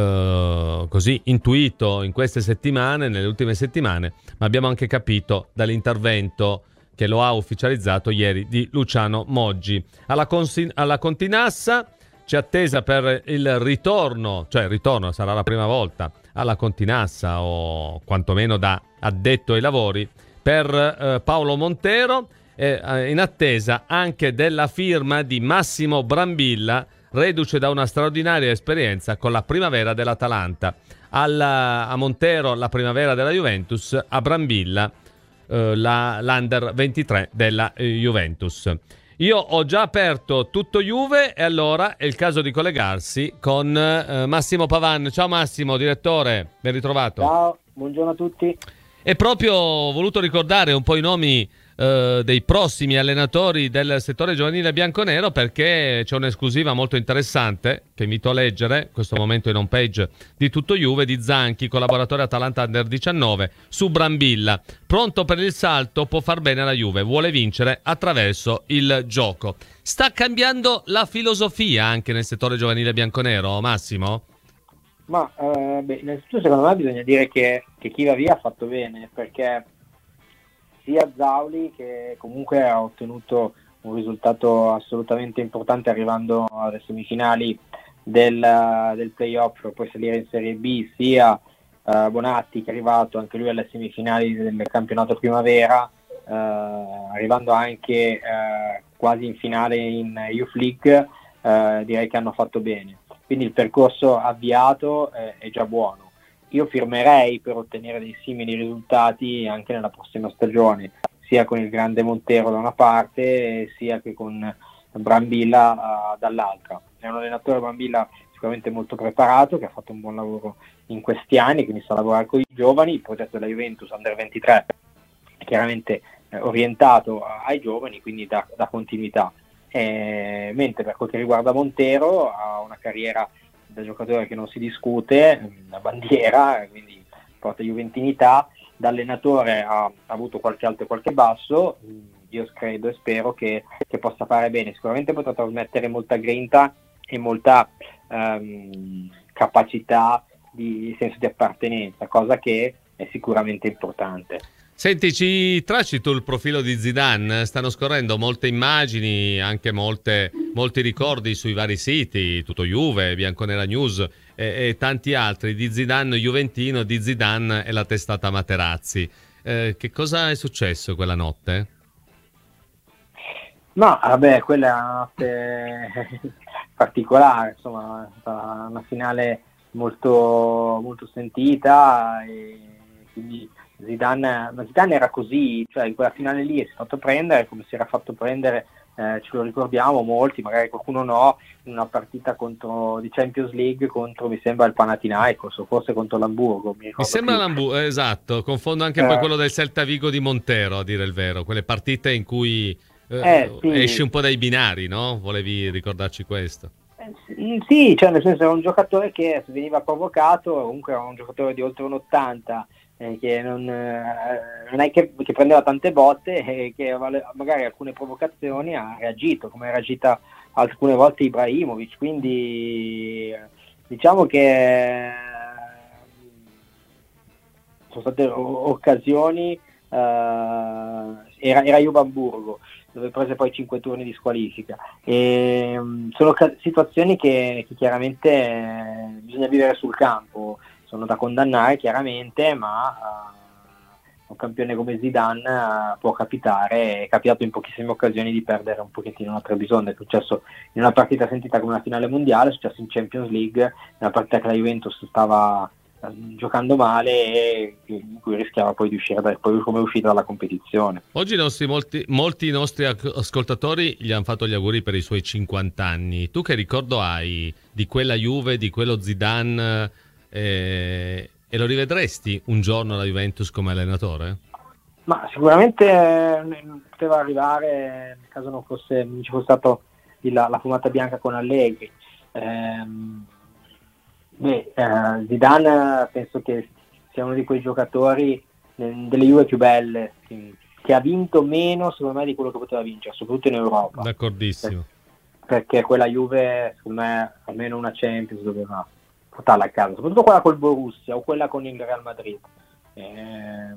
uh, così intuito in queste settimane, nelle ultime settimane, ma abbiamo anche capito dall'intervento che lo ha ufficializzato ieri di Luciano Moggi. Alla, consi- alla Continassa c'è attesa per il ritorno, cioè il ritorno sarà la prima volta alla Continassa o quantomeno da addetto ai lavori per eh, Paolo Montero, eh, in attesa anche della firma di Massimo Brambilla, reduce da una straordinaria esperienza con la primavera dell'Atalanta. Alla, a Montero la primavera della Juventus, a Brambilla eh, la, l'Under ventitré della eh, Juventus. Io ho già aperto Tutto Juve e allora è il caso di collegarsi con eh, Massimo Pavan. Ciao Massimo, direttore, ben ritrovato. Ciao, buongiorno a tutti. E proprio ho voluto ricordare un po' i nomi eh, dei prossimi allenatori del settore giovanile bianconero, perché c'è un'esclusiva molto interessante che invito a leggere in questo momento in home page di Tutto Juve, di Zanchi, collaboratore Atalanta Under diciannove, su Brambilla. Pronto per il salto, può far bene alla Juve, vuole vincere attraverso il gioco. Sta cambiando la filosofia anche nel settore giovanile bianconero, Massimo? Ma eh, beh, innanzitutto secondo me bisogna dire che, che chi va via ha fatto bene, perché sia Zauli, che comunque ha ottenuto un risultato assolutamente importante arrivando alle semifinali del, del playoff per poi salire in Serie B, sia eh, Bonatti, che è arrivato anche lui alle semifinali del campionato primavera, eh, arrivando anche eh, quasi in finale in Youth League, eh, direi che hanno fatto bene. Quindi il percorso avviato eh, è già buono. Io firmerei per ottenere dei simili risultati anche nella prossima stagione, sia con il grande Montero da una parte, sia che con Brambilla uh, dall'altra. È un allenatore, Brambilla, sicuramente molto preparato, che ha fatto un buon lavoro in questi anni, quindi sa lavorare con i giovani. Il progetto della Juventus Under ventitré è chiaramente eh, orientato ai giovani, quindi da, da continuità. Eh, mentre per quel che riguarda Montero, ha una carriera da giocatore che non si discute, una bandiera, quindi porta juventinità. Da allenatore ha, ha avuto qualche alto e qualche basso. Io credo e spero che, che possa fare bene. Sicuramente potrà trasmettere molta grinta e molta um, capacità di senso di appartenenza, cosa che è sicuramente importante. Senti, ci tracci tu il profilo di Zidane? Stanno scorrendo molte immagini, anche molte, molti ricordi sui vari siti, Tutto Juve, Bianconera News e, e tanti altri, di Zidane juventino, di Zidane e la testata Materazzi. Eh, che cosa è successo quella notte? No, vabbè, quella è una notte particolare, insomma, è stata una finale molto, molto sentita e quindi Zidane, ma Zidane era così, cioè in quella finale lì si è fatto prendere come si era fatto prendere, eh, ce lo ricordiamo molti, magari qualcuno no, in una partita contro di Champions League contro, mi sembra, il Panathinaikos o forse contro l'Hamburgo. Mi, mi sembra l'Hamburgo, esatto, confondo anche eh. poi quello del Celta Vigo di Montero, a dire il vero, quelle partite in cui eh, eh, sì. esci un po' dai binari, no? Volevi ricordarci questo? Eh, sì, cioè nel senso era un giocatore che veniva provocato, comunque era un giocatore di oltre un ottanta, Eh, che non, eh, non è che, che prendeva tante botte e che magari alcune provocazioni ha reagito, come ha reagito alcune volte Ibrahimovic, quindi diciamo che sono state occasioni, eh, era, era Juve Hamburgo, dove prese poi cinque turni di squalifica, e sono situazioni che, che chiaramente eh, bisogna vivere sul campo. Sono da condannare chiaramente, ma uh, un campione come Zidane uh, può capitare, è capitato in pochissime occasioni di perdere un pochettino una Trebisonda. È successo in una partita sentita come una finale mondiale, è successo in Champions League, in una partita che la Juventus stava uh, giocando male e in cui rischiava poi di uscire, da, poi come è uscita dalla competizione. Oggi i nostri, molti, molti nostri ascoltatori gli hanno fatto gli auguri per i suoi cinquanta anni. Tu che ricordo hai di quella Juve, di quello Zidane? E, e lo rivedresti un giorno alla Juventus come allenatore? Ma sicuramente eh, poteva arrivare nel caso non fosse non ci fosse stato il, la fumata bianca con Allegri. Eh, Beh, eh, Zidane penso che sia uno di quei giocatori eh, delle Juve più belle, che ha vinto meno secondo me di quello che poteva vincere, soprattutto in Europa. D'accordissimo. Per, perché quella Juve, secondo me, almeno una Champions doveva portarla a casa, soprattutto quella col Borussia o quella con il Real Madrid. Eh,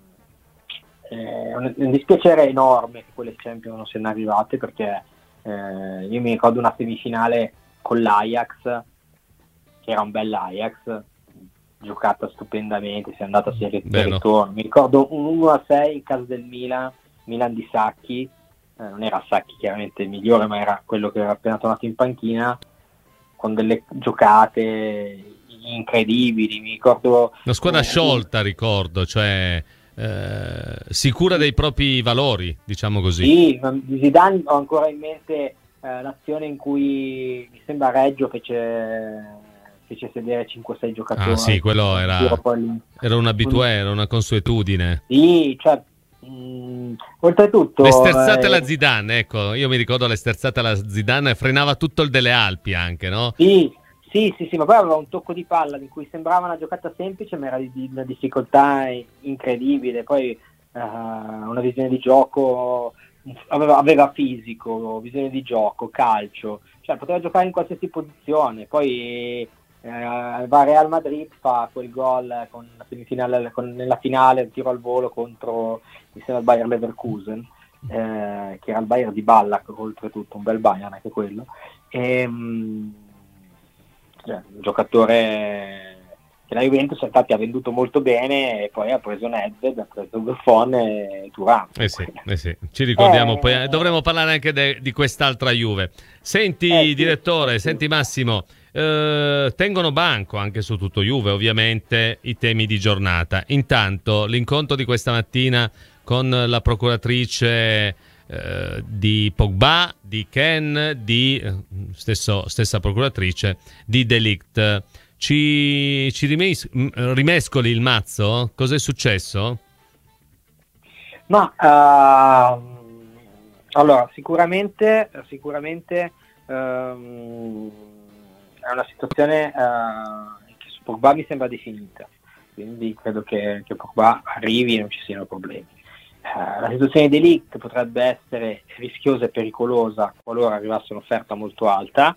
è un, un dispiacere enorme che quelle Champions non siano arrivate, perché eh, io mi ricordo una semifinale con l'Ajax, che era un bel Ajax, giocata stupendamente, si è andata a serie di ritorno. Mi ricordo un uno a sei in casa del Milan, Milan di Sacchi, eh, non era Sacchi chiaramente il migliore, ma era quello che era appena tornato in panchina, con delle giocate incredibili. Mi ricordo una squadra eh, sciolta, ricordo, cioè eh, sicura dei propri valori, diciamo così. Sì, di Zidane ho ancora in mente eh, l'azione in cui mi sembra Reggio fece fece sedere cinque sei giocatori. Ah sì, quello era, era un abitué, era una consuetudine. Sì, cioè, mh, oltretutto... Le sterzate eh, alla Zidane, ecco, io mi ricordo le sterzate alla Zidane, frenava tutto il delle Alpi anche, no? Sì, sì, sì, sì, ma poi aveva un tocco di palla in cui sembrava una giocata semplice, ma era di, di una difficoltà incredibile. Poi uh, una visione di gioco, aveva, aveva fisico, visione di gioco, calcio, cioè poteva giocare in qualsiasi posizione. Poi Eh, va a Real Madrid, fa quel gol con la semifinale, con, nella finale, il tiro al volo contro mi sembra il Bayer Leverkusen, eh, che era il Bayer di Ballack, oltretutto un bel Bayern anche quello, e, mh, cioè, un giocatore che la Juventus infatti ha venduto molto bene, e poi ha preso Nedved, ha preso Buffon e Thuram. Eh sì, eh sì. Ci ricordiamo, eh, poi dovremo parlare anche de, di quest'altra Juve. Senti eh, sì, direttore, sì. senti Massimo, eh, tengono banco anche su tutto Juve ovviamente i temi di giornata. Intanto l'incontro di questa mattina con la procuratrice eh, di Pogba, di Ken, di eh, stesso, stessa procuratrice di De Ligt. Ci, ci rimes- rimescoli il mazzo? Cos'è successo? Ma uh, allora sicuramente sicuramente um, è una situazione uh, che su Pogba mi sembra definita, quindi credo che, che Pogba arrivi e non ci siano problemi. Uh, la situazione di De Ligt potrebbe essere rischiosa e pericolosa qualora arrivasse un'offerta molto alta.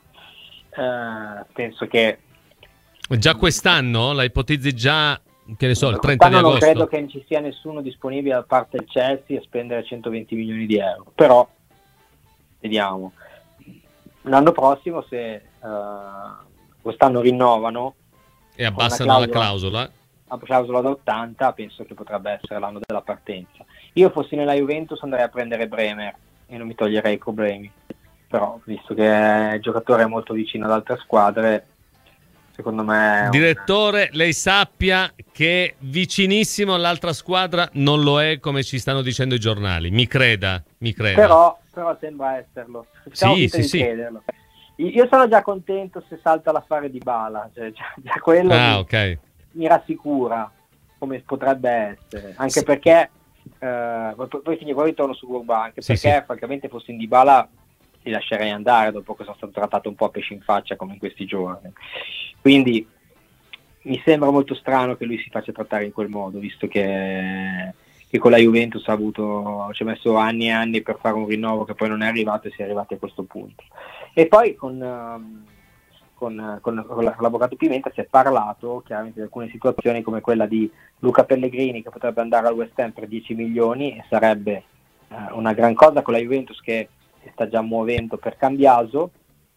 Uh, penso che già quest'anno la ipotizzi già, che ne so, il trenta di non agosto? Credo che non ci sia nessuno disponibile da parte del Chelsea a spendere centoventi milioni di euro, però vediamo. L'anno prossimo, se uh, quest'anno rinnovano e abbassano la clausola, la clausola da ottanta, penso che potrebbe essere l'anno della partenza. Io fossi nella Juventus andrei a prendere Bremer e non mi toglierei i problemi, però visto che è giocatore molto vicino ad altre squadre, secondo me... Direttore, lei sappia che vicinissimo all'altra squadra non lo è, come ci stanno dicendo i giornali, mi creda, mi creda. Però, però sembra esserlo. Siamo sì, sì, sì. crederlo. Io sono già contento se salta l'affare di Bala, cioè già, già quello ah, mi, okay. mi rassicura come potrebbe essere, anche sì. perché eh, poi, poi finire, poi ritorno su Pogba, anche sì, perché sì. francamente fossi in Dybala li lascerei andare dopo che sono stato trattato un po' a pesce in faccia come in questi giorni. Quindi mi sembra molto strano che lui si faccia trattare in quel modo, visto che, che con la Juventus ha avuto, ci ha messo anni e anni per fare un rinnovo che poi non è arrivato e si è arrivati a questo punto. E poi con, um, con, con, con l'avvocato Pimenta si è parlato chiaramente di alcune situazioni come quella di Luca Pellegrini, che potrebbe andare al West Ham per dieci milioni e sarebbe uh, una gran cosa con la Juventus, che si sta già muovendo per Cambiaso,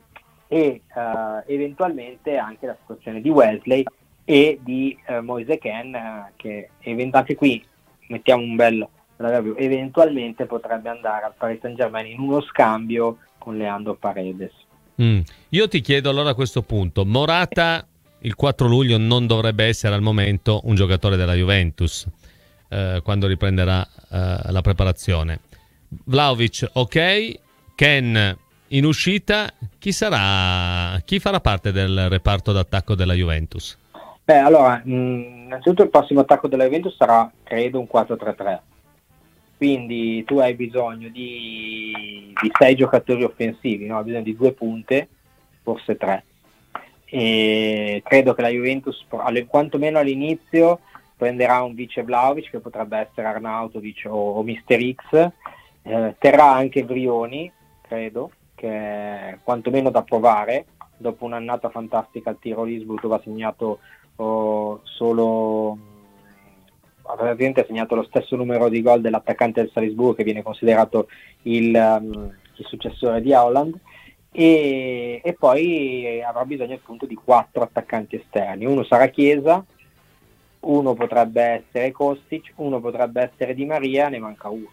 e uh, eventualmente anche la situazione di Wesley e di uh, Moise Kean, uh, che event- anche qui mettiamo un bel eventualmente potrebbe andare al Paris Saint-Germain in uno scambio con Leandro Paredes. Mm. Io ti chiedo allora a questo punto, Morata il quattro luglio non dovrebbe essere al momento un giocatore della Juventus eh, quando riprenderà eh, la preparazione. Vlahovic ok, Ken in uscita, chi sarà, chi farà parte del reparto d'attacco della Juventus? Beh, allora, mh, innanzitutto il prossimo attacco della Juventus sarà, credo, un quattro tre tre. Quindi tu hai bisogno di, di sei giocatori offensivi, no? Hai bisogno di due punte, forse tre. e credo che la Juventus, quantomeno all'inizio, prenderà un vice Vlahovic, che potrebbe essere Arnautovic o, o mister X, eh, terrà anche Brioni, credo, che è quantomeno da provare, dopo un'annata fantastica al Tirol-Innsbruck, dove ha segnato oh, solo praticamente ha segnato lo stesso numero di gol dell'attaccante del Salisburgo, che viene considerato il, um, il successore di Haaland, e, e poi avrà bisogno appunto di quattro attaccanti esterni. Uno sarà Chiesa, uno potrebbe essere Kostic, uno potrebbe essere Di Maria, ne manca uno.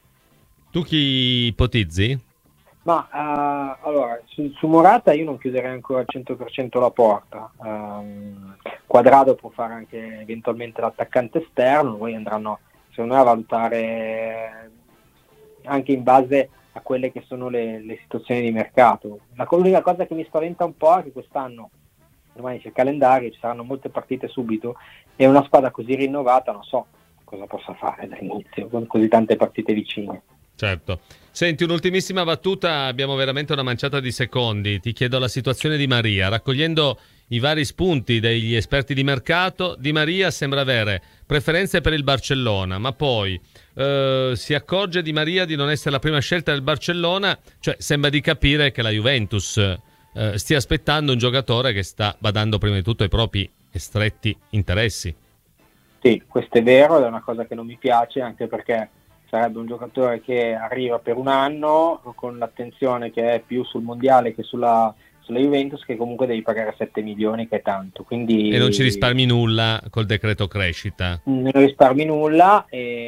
Tu chi ipotizzi? Ma uh, allora, su, su Morata io non chiuderei ancora al cento per cento la porta. Um, Quadrado può fare anche eventualmente l'attaccante esterno, poi andranno secondo me a valutare anche in base a quelle che sono le, le situazioni di mercato. La l'unica cosa che mi spaventa un po' è che quest'anno, domani c'è il calendario, ci saranno molte partite subito, e una squadra così rinnovata non so cosa possa fare dall'inizio con così tante partite vicine. Certo. Senti, un'ultimissima battuta, abbiamo veramente una manciata di secondi. Ti chiedo la situazione di Maria. Raccogliendo i vari spunti degli esperti di mercato, Di Maria sembra avere preferenze per il Barcellona, ma poi eh, si accorge Di Maria di non essere la prima scelta del Barcellona, cioè sembra di capire che la Juventus eh, stia aspettando un giocatore che sta badando prima di tutto ai propri stretti interessi. Sì, questo è vero, è una cosa che non mi piace, anche perché sarebbe un giocatore che arriva per un anno con l'attenzione che è più sul mondiale che sulla, sulla Juventus, che comunque devi pagare sette milioni, che è tanto. Quindi, e non ci risparmi nulla col decreto crescita. Non risparmi nulla,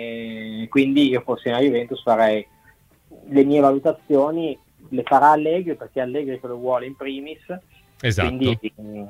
e quindi io fossi nella Juventus farei le mie valutazioni, le farà Allegri, perché Allegri che lo vuole in primis. Esatto. Quindi mh,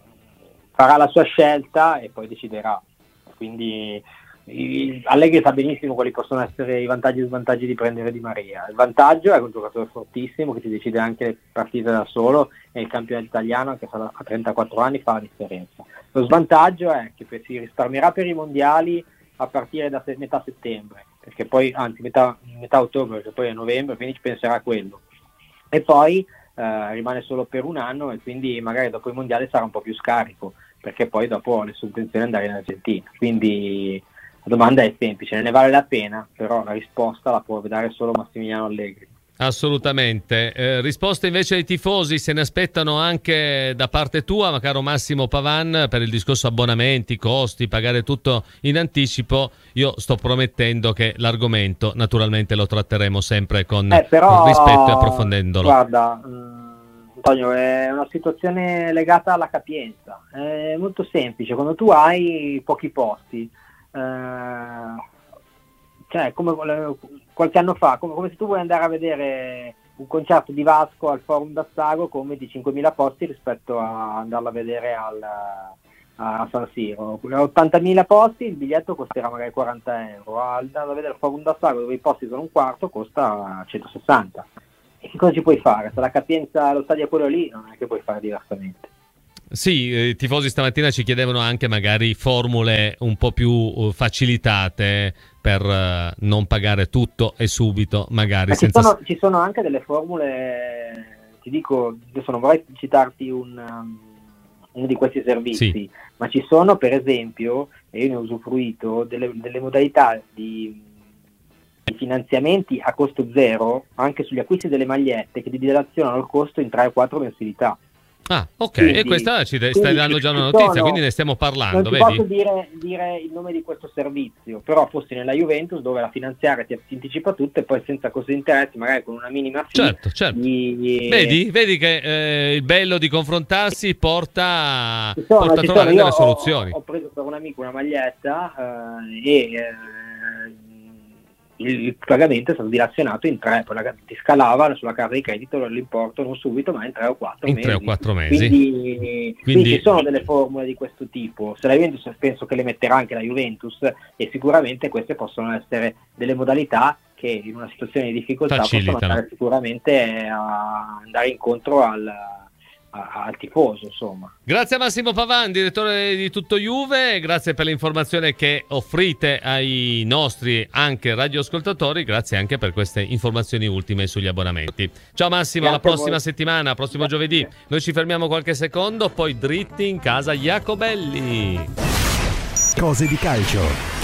farà la sua scelta e poi deciderà. Quindi Allegri sa benissimo quali possono essere i vantaggi e i svantaggi di prendere Di Maria. Il vantaggio è un giocatore fortissimo che ti decide anche le partite da solo, e il campionato italiano, che a trentaquattro anni, fa la differenza. Lo svantaggio è che si risparmierà per i mondiali a partire da metà settembre, perché poi anzi metà, metà ottobre, perché poi è novembre, quindi ci penserà a quello, e poi eh, rimane solo per un anno, e quindi magari dopo i mondiali sarà un po' più scarico, perché poi dopo ha le sue intenzioni di andare in Argentina. Quindi la domanda è semplice, ne vale la pena, però la risposta la può dare solo Massimiliano Allegri. Assolutamente. Eh, risposte invece ai tifosi se ne aspettano anche da parte tua, ma caro Massimo Pavan, per il discorso abbonamenti, costi, pagare tutto in anticipo. Io sto promettendo che l'argomento naturalmente lo tratteremo sempre con eh, però, rispetto e approfondendolo. Guarda, mh, Antonio, è una situazione legata alla capienza, è molto semplice. Quando tu hai pochi posti, Uh, cioè come qualche anno fa, come, come se tu vuoi andare a vedere un concerto di Vasco al Forum d'Assago, come di cinquemila posti rispetto a andarlo a vedere al, a San Siro. ottantamila posti, il biglietto costerà magari quaranta euro, andare a vedere il Forum d'Assago, dove i posti sono un quarto, costa centosessanta. E che cosa ci puoi fare? Se la capienza, lo stadio è quello lì, non è che puoi fare diversamente. Sì, i tifosi stamattina ci chiedevano anche magari formule un po' più facilitate per uh, non pagare tutto e subito, magari. Senza... Ci sono, ci sono anche delle formule, ti dico, adesso non vorrei citarti un, um, uno di questi servizi, sì, ma ci sono per esempio, e io ne ho usufruito, delle, delle modalità di, di finanziamenti a costo zero, anche sugli acquisti delle magliette, che ti dilazionano il costo in tre o quattro mensilità. Ah, ok, quindi, e questa ci de- stai dando già una notizia, sono, quindi ne stiamo parlando, non ti vedi? posso dire, dire il nome di questo servizio, però fossi nella Juventus, dove la finanziaria ti, ti anticipa tutto, e poi senza costi di interessi, magari con una minima fee. Certo, certo. Gli... Vedi, vedi che eh, il bello di confrontarsi porta, ci sono, porta ci a trovare sono. delle soluzioni. Ho, ho preso per un amico una maglietta eh, e eh, il pagamento è stato dilazionato in tre, poi la, ti scalava sulla carta di credito l'importo non subito, ma in tre o quattro in mesi. tre o quattro mesi. Quindi, quindi... quindi ci sono delle formule di questo tipo. Se la Juventus, penso che le metterà anche la Juventus, e sicuramente queste possono essere delle modalità che in una situazione di difficoltà facilitano, possono andare sicuramente a andare incontro al, al tifoso, insomma. Grazie a Massimo Pavan, direttore di Tutto Juve, grazie per l'informazione che offrite ai nostri anche radioascoltatori, grazie anche per queste informazioni ultime sugli abbonamenti. Ciao Massimo, alla prossima settimana, prossimo giovedì. Noi ci fermiamo qualche secondo, poi dritti in casa Jacobelli. Cose di calcio.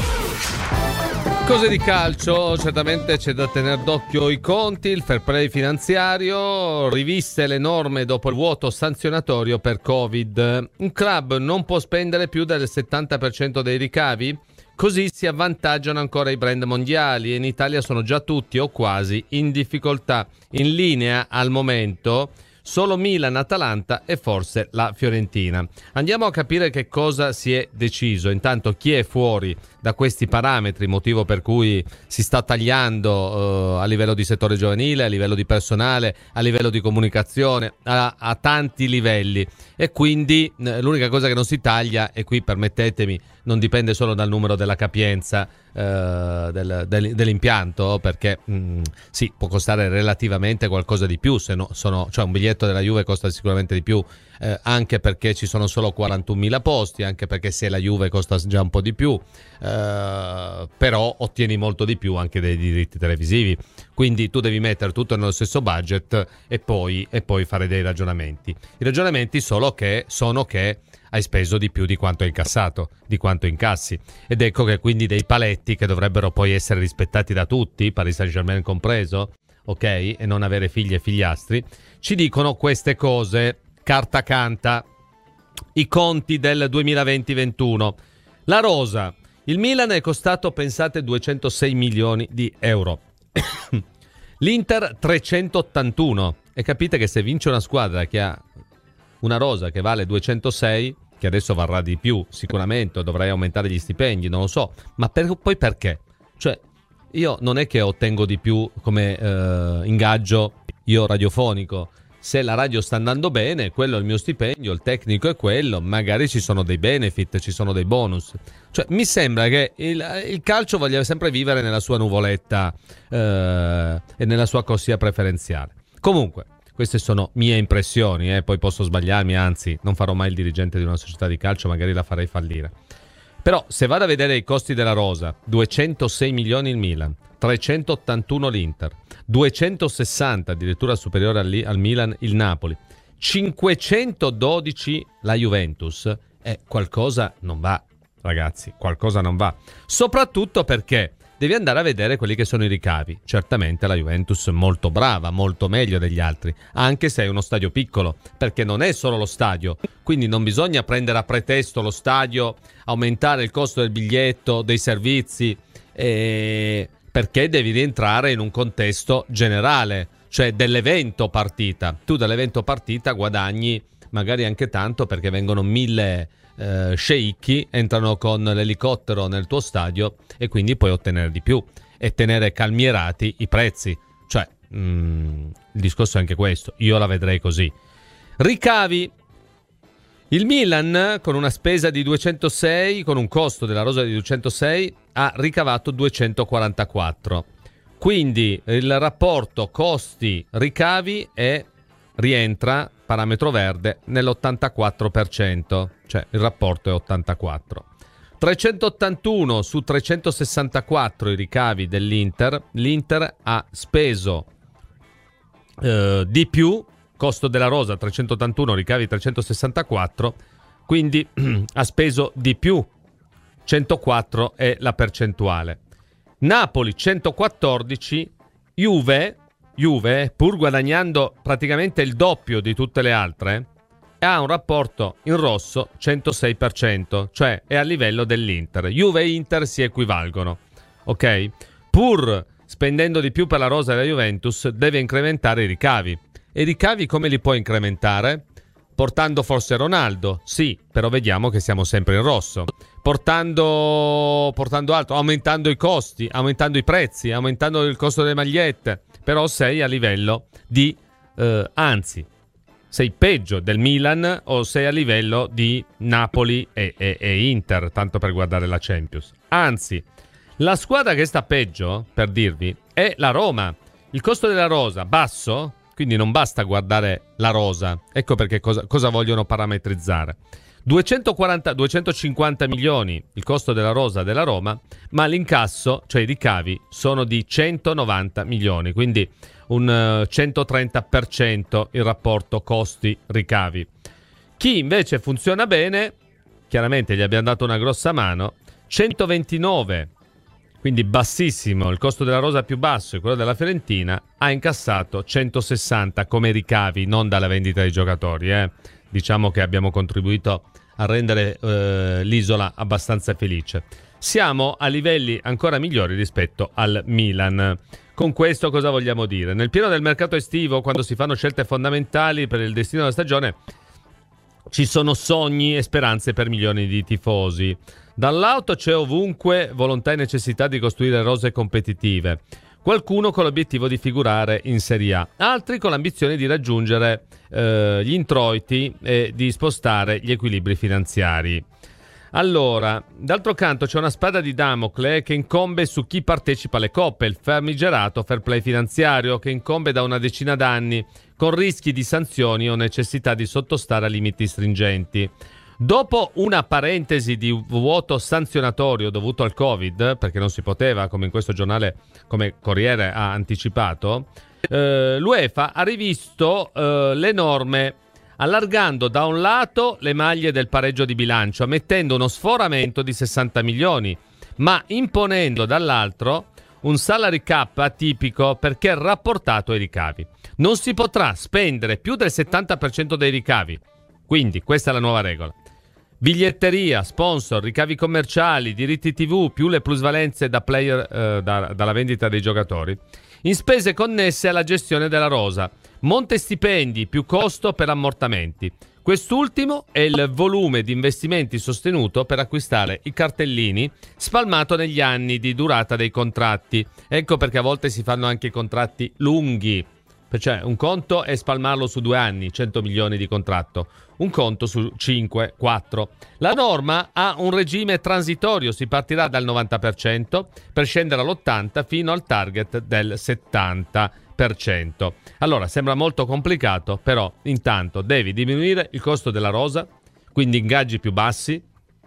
Cose di calcio, certamente c'è da tenere d'occhio i conti, il fair play finanziario, riviste le norme dopo il vuoto sanzionatorio per Covid. Un club non può spendere più del settanta per cento dei ricavi? Così si avvantaggiano ancora i brand mondiali e in Italia sono già tutti o quasi in difficoltà. In linea al momento solo Milan, Atalanta e forse la Fiorentina. Andiamo a capire che cosa si è deciso. Intanto chi è fuori da questi parametri, motivo per cui si sta tagliando uh, a livello di settore giovanile, a livello di personale, a livello di comunicazione, a, a tanti livelli. E quindi uh, l'unica cosa che non si taglia, e qui permettetemi, non dipende solo dal numero della capienza uh, del, del, dell'impianto, perché mh, sì, può costare relativamente qualcosa di più, se no, sono, cioè un biglietto della Juve costa sicuramente di più, eh, anche perché ci sono solo quarantunomila posti, anche perché se la Juve costa già un po' di più, eh, però ottieni molto di più anche dei diritti televisivi, quindi tu devi mettere tutto nello stesso budget e poi, e poi fare dei ragionamenti. I ragionamenti solo che sono che hai speso di più di quanto hai incassato, di quanto incassi, ed ecco che quindi dei paletti che dovrebbero poi essere rispettati da tutti, Paris Saint-Germain compreso, ok, e non avere figli e figliastri, ci dicono queste cose, carta canta, i conti del duemilaventi ventuno. La rosa, il Milan è costato, pensate, duecentosei milioni di euro, l'Inter trecentottantuno, e capite che se vince una squadra che ha una rosa che vale duecentosei, che adesso varrà di più sicuramente, dovrei aumentare gli stipendi, non lo so, ma per, poi perché? Cioè, io non è che ottengo di più come eh, ingaggio io radiofonico. Se la radio sta andando bene, quello è il mio stipendio, il tecnico è quello, magari ci sono dei benefit, ci sono dei bonus. Cioè, mi sembra che il, il calcio voglia sempre vivere nella sua nuvoletta eh, e nella sua corsia preferenziale. Comunque, queste sono mie impressioni, eh, poi posso sbagliarmi, anzi, non farò mai il dirigente di una società di calcio, magari la farei fallire. Però se vado a vedere i costi della rosa, duecentosei milioni il Milan, trecentottantuno l'Inter, duecentosessanta addirittura superiore al, al Milan il Napoli, cinquecentododici la Juventus, eh, qualcosa non va, ragazzi, qualcosa non va. Soprattutto perché devi andare a vedere quelli che sono i ricavi. Certamente la Juventus è molto brava, molto meglio degli altri, anche se è uno stadio piccolo, perché non è solo lo stadio, quindi non bisogna prendere a pretesto lo stadio, aumentare il costo del biglietto, dei servizi, eh, perché devi rientrare in un contesto generale, cioè dell'evento partita. Tu dall'evento partita guadagni magari anche tanto, perché vengono mille Uh, sceicchi, entrano con l'elicottero nel tuo stadio e quindi puoi ottenere di più e tenere calmierati i prezzi. Cioè, mm, il discorso è anche questo, io la vedrei così. Ricavi. Il Milan, con una spesa di duecentosei, con un costo della rosa di duecentosei, ha ricavato duecentoquarantaquattro. Quindi il rapporto costi-ricavi è rientra, parametro verde, nell'ottantaquattro per cento, cioè il rapporto è ottantaquattro. trecentottantuno su trecentosessantaquattro i ricavi dell'Inter, l'Inter ha speso eh, di più, costo della rosa trecentottantuno, ricavi trecentosessantaquattro, quindi ha speso di più, centoquattro è la percentuale. Napoli centoquattordici, Juve Juve, pur guadagnando praticamente il doppio di tutte le altre, ha un rapporto in rosso centosei per cento, cioè è a livello dell'Inter. Juve e Inter si equivalgono, ok? Pur spendendo di più per la rosa della Juventus, deve incrementare i ricavi. E i ricavi come li può incrementare? Portando forse Ronaldo? Sì, però vediamo che siamo sempre in rosso. Portando, portando altro, aumentando i costi, aumentando i prezzi, aumentando il costo delle magliette. Però sei a livello di, eh, anzi, sei peggio del Milan o sei a livello di Napoli e, e, e Inter, tanto per guardare la Champions. Anzi, la squadra che sta peggio, per dirvi, è la Roma. Il costo della rosa basso, quindi non basta guardare la rosa. Ecco perché cosa, cosa vogliono parametrizzare. duecentoquaranta, duecentocinquanta milioni il costo della rosa della Roma, ma l'incasso, cioè i ricavi, sono di centonovanta milioni, quindi un uh, centotrenta per cento il rapporto costi-ricavi. Chi invece funziona bene, chiaramente gli abbiamo dato una grossa mano, centoventinove, quindi bassissimo, il costo della rosa più basso e quello della Fiorentina, ha incassato centosessanta come ricavi, non dalla vendita dei giocatori, eh. Diciamo che abbiamo contribuito a rendere eh, l'isola abbastanza felice. Siamo a livelli ancora migliori rispetto al Milan. Con questo cosa vogliamo dire? Nel pieno del mercato estivo, quando si fanno scelte fondamentali per il destino della stagione, ci sono sogni e speranze per milioni di tifosi. Dall'alto c'è ovunque volontà e necessità di costruire rose competitive. Qualcuno con l'obiettivo di figurare in Serie A, altri con l'ambizione di raggiungere eh, gli introiti e di spostare gli equilibri finanziari. Allora, d'altro canto c'è una spada di Damocle che incombe su chi partecipa alle coppe, il famigerato fair play finanziario che incombe da una decina d'anni, con rischi di sanzioni o necessità di sottostare a limiti stringenti. Dopo una parentesi di vuoto sanzionatorio dovuto al Covid, perché non si poteva, come in questo giornale, come Corriere ha anticipato, eh, l'UEFA ha rivisto eh, le norme allargando da un lato le maglie del pareggio di bilancio, mettendo uno sforamento di sessanta milioni, ma imponendo dall'altro un salary cap atipico perché rapportato ai ricavi. Non si potrà spendere più del settanta per cento dei ricavi, quindi questa è la nuova regola. Biglietteria, sponsor, ricavi commerciali, diritti tivù, più le plusvalenze da player eh, da, dalla vendita dei giocatori, in spese connesse alla gestione della rosa, monte stipendi più costo per ammortamenti. Quest'ultimo è il volume di investimenti sostenuto per acquistare i cartellini spalmato negli anni di durata dei contratti. Ecco perché a volte si fanno anche contratti lunghi. Cioè un conto è spalmarlo su due anni, cento milioni di contratto, un conto su cinque, quattro. La norma ha un regime transitorio, si partirà dal novanta per cento per scendere all'ottanta per cento fino al target del settanta per cento. Allora sembra molto complicato, però intanto devi diminuire il costo della rosa, quindi ingaggi più bassi.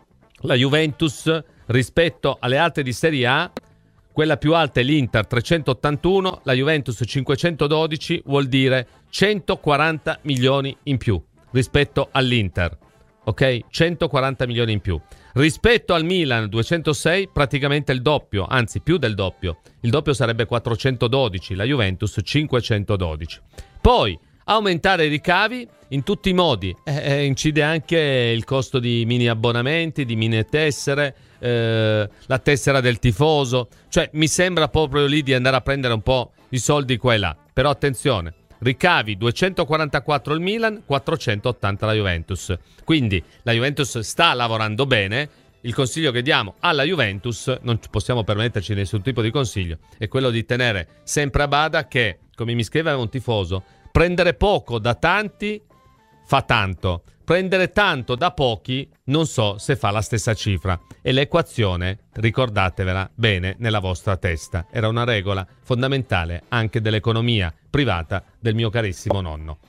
La Juventus rispetto alle altre di Serie A, quella più alta è l'Inter trecentottantuno, la Juventus cinquecentododici, vuol dire centoquaranta milioni in più rispetto all'Inter, ok? centoquaranta milioni in più. Rispetto al Milan duecentosei, praticamente il doppio, anzi più del doppio. Il doppio sarebbe quattrocentododici, la Juventus cinquecentododici. Poi aumentare i ricavi in tutti i modi, eh, incide anche il costo di mini abbonamenti, di mini tessere, eh, la tessera del tifoso, cioè mi sembra proprio lì di andare a prendere un po' i soldi qua e là. Però attenzione, ricavi duecentoquarantaquattro il Milan, quattrocentottanta la Juventus, quindi la Juventus sta lavorando bene. Il consiglio che diamo alla Juventus, non possiamo permetterci nessun tipo di consiglio, è quello di tenere sempre a bada che, come mi scrive un tifoso, prendere poco da tanti fa tanto, prendere tanto da pochi non so se fa la stessa cifra. E l'equazione, ricordatevela bene nella vostra testa, era una regola fondamentale anche dell'economia privata del mio carissimo nonno.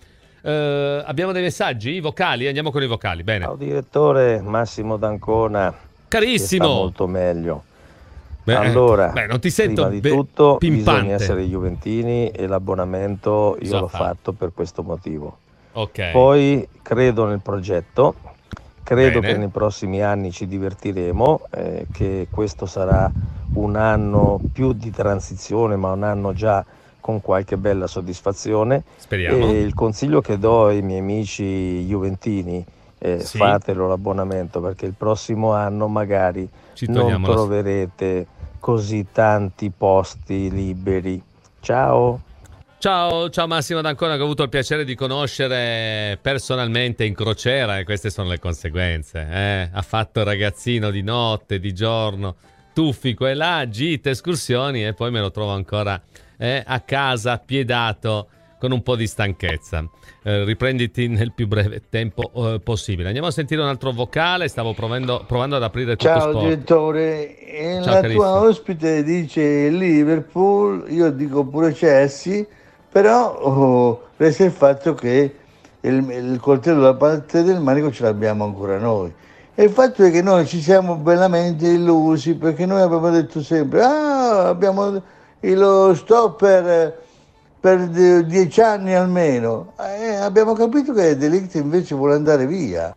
Uh, abbiamo dei messaggi, i vocali, andiamo con i vocali. Bene. Ciao direttore, Massimo D'Ancona. Carissimo. Sta molto meglio. Beh, allora, beh, non ti sento prima di be- tutto pimpante. Bisogna essere juventini e l'abbonamento io So l'ho fatto. fatto per questo motivo. Ok. Poi credo nel progetto, credo Bene. che nei prossimi anni ci divertiremo, eh, che questo sarà un anno più di transizione, ma un anno già con qualche bella soddisfazione. Speriamo. E il consiglio che do ai miei amici juventini, eh, Sì. fatelo l'abbonamento, perché il prossimo anno magari Ci non togliamo la- troverete così tanti posti liberi. Ciao! Ciao, ciao Massimo D'Ancona, che ho avuto il piacere di conoscere personalmente in crociera, e queste sono le conseguenze. Eh? Ha fatto il ragazzino di notte, di giorno, tuffi qua e là, gite, escursioni, e poi me lo trovo ancora eh, a casa, piedato, con un po' di stanchezza. Eh, riprenditi nel più breve tempo eh, possibile. Andiamo a sentire un altro vocale, stavo provando, provando ad aprire tutto Ciao sport. direttore, e Ciao, la carissimo. tua ospite dice Liverpool, io dico pure Chelsea, però oh, resta il fatto che il, il coltello da parte del manico ce l'abbiamo ancora noi. E il fatto è che noi ci siamo bellamente illusi, perché noi abbiamo detto sempre, ah, abbiamo lo stopper per dieci anni almeno. Eh, abbiamo capito che De Ligt invece vuole andare via.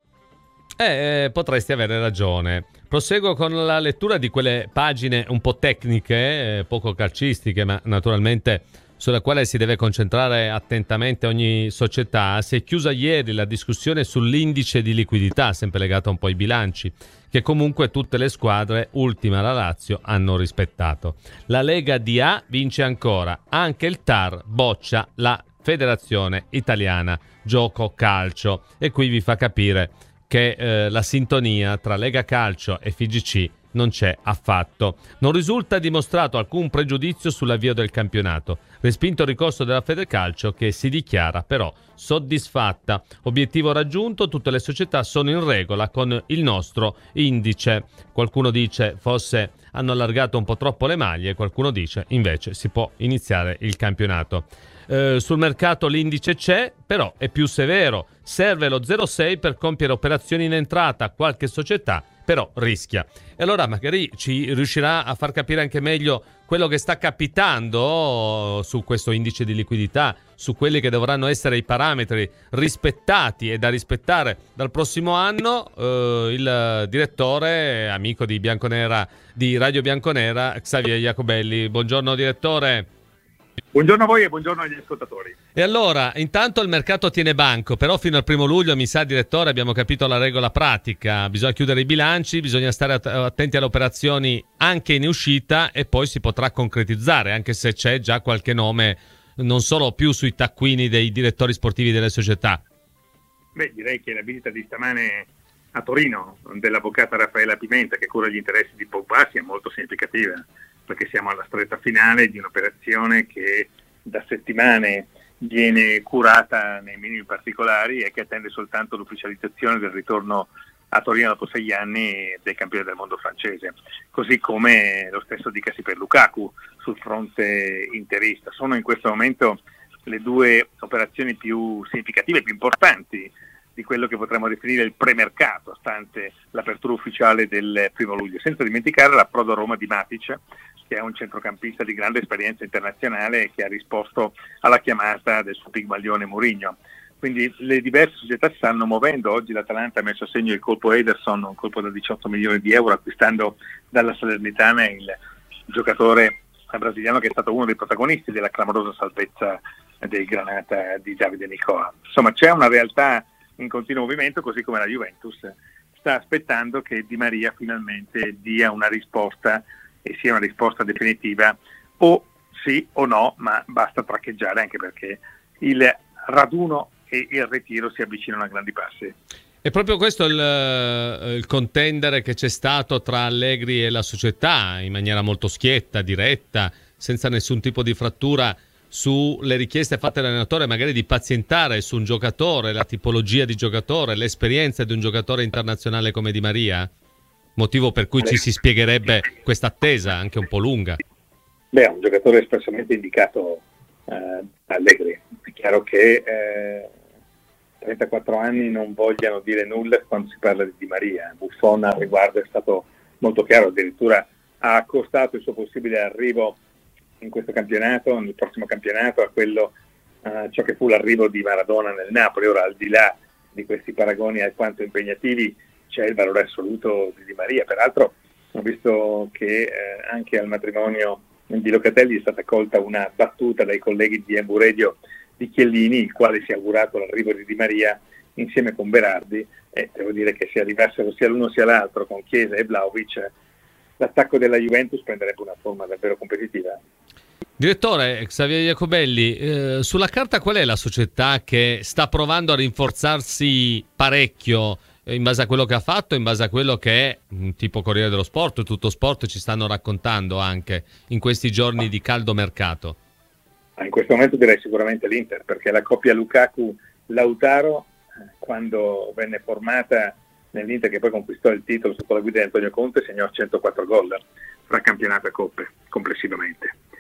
Eh, potresti avere ragione. Proseguo con la lettura di quelle pagine un po' tecniche, eh, poco calcistiche, ma naturalmente sulla quale si deve concentrare attentamente ogni società. Si è chiusa ieri la discussione sull'indice di liquidità, sempre legato un po' ai bilanci, che comunque tutte le squadre, ultima la Lazio, hanno rispettato. La Lega D A vince ancora, anche il T A R boccia la Federazione Italiana Gioco Calcio, e qui vi fa capire che eh, la sintonia tra Lega Calcio e F I G C non c'è affatto. Non risulta dimostrato alcun pregiudizio sull'avvio del campionato. Respinto il ricorso della Federcalcio, che si dichiara però soddisfatta. Obiettivo raggiunto, tutte le società sono in regola con il nostro indice. Qualcuno dice forse hanno allargato un po' troppo le maglie, qualcuno dice invece si può iniziare il campionato. Eh, sul mercato l'indice c'è, però è più severo. Serve lo zero virgola sei per compiere operazioni in entrata. Qualche società però rischia. E allora magari ci riuscirà a far capire anche meglio quello che sta capitando su questo indice di liquidità, su quelli che dovranno essere i parametri rispettati e da rispettare dal prossimo anno. Eh, il direttore, amico di Bianconera, di Radio Bianconera, Xavier Jacobelli. Buongiorno direttore. Buongiorno a voi e buongiorno agli ascoltatori. E allora, intanto il mercato tiene banco, però fino al primo luglio, mi sa, direttore, abbiamo capito la regola pratica. Bisogna chiudere i bilanci, bisogna stare attenti alle operazioni anche in uscita e poi si potrà concretizzare, anche se c'è già qualche nome, non solo più sui taccuini dei direttori sportivi delle società. Beh, direi che la visita di stamane a Torino dell'avvocata Raffaella Pimenta, che cura gli interessi di Pogba, sia molto significativa, perché siamo alla stretta finale di un'operazione che da settimane viene curata nei minimi particolari e che attende soltanto l'ufficializzazione del ritorno a Torino dopo sei anni del campione del mondo francese, così come lo stesso dicasi per Lukaku sul fronte interista. Sono in questo momento le due operazioni più significative, più importanti di quello che potremmo definire il premercato, stante l'apertura ufficiale del primo luglio, senza dimenticare l'approdo a Roma di Matic, che è un centrocampista di grande esperienza internazionale e che ha risposto alla chiamata del suo pigmalione Mourinho. Quindi le diverse società si stanno muovendo. Oggi l'Atalanta ha messo a segno il colpo Ederson, un colpo da diciotto milioni di euro, acquistando dalla Salernitana il giocatore brasiliano che è stato uno dei protagonisti della clamorosa salvezza del Granata di Davide Nicola. Insomma, c'è una realtà in continuo movimento, così come la Juventus sta aspettando che Di Maria finalmente dia una risposta e sia una risposta definitiva, o sì o no, ma basta traccheggiare, anche perché il raduno e il ritiro si avvicinano a grandi passi. È proprio questo il, il contendere che c'è stato tra Allegri e la società, in maniera molto schietta, diretta, senza nessun tipo di frattura, sulle richieste fatte dall'allenatore, magari di pazientare su un giocatore, la tipologia di giocatore, l'esperienza di un giocatore internazionale come Di Maria? Motivo per cui ci si spiegherebbe questa attesa anche un po' lunga. Beh, è un giocatore espressamente indicato eh, da Allegri. È chiaro che eh, trentaquattro anni non vogliano dire nulla quando si parla di Di Maria. Buffon al riguardo è stato molto chiaro, addirittura ha accostato il suo possibile arrivo in questo campionato, nel prossimo campionato, a quello uh, ciò che fu l'arrivo di Maradona nel Napoli. Ora, al di là di questi paragoni alquanto impegnativi, c'è il valore assoluto di Di Maria. Peraltro ho visto che eh, anche al matrimonio di Locatelli è stata accolta una battuta dai colleghi di Embu Radio di Chiellini, il quale si è augurato l'arrivo di Di Maria insieme con Berardi, e devo dire che se arrivassero sia l'uno sia l'altro con Chiesa e Vlahovic, l'attacco della Juventus prenderebbe una forma davvero competitiva. Direttore Xavier Jacobelli, eh, sulla carta qual è la società che sta provando a rinforzarsi parecchio in base a quello che ha fatto, in base a quello che è un tipo Corriere dello Sport, Tutto Sport ci stanno raccontando anche in questi giorni di caldo mercato? In questo momento direi sicuramente l'Inter, perché la coppia Lukaku-Lautaro, quando venne formata nell'Inter, che poi conquistò il titolo sotto la guida di Antonio Conte, segnò centoquattro gol fra campionato e coppe complessivamente.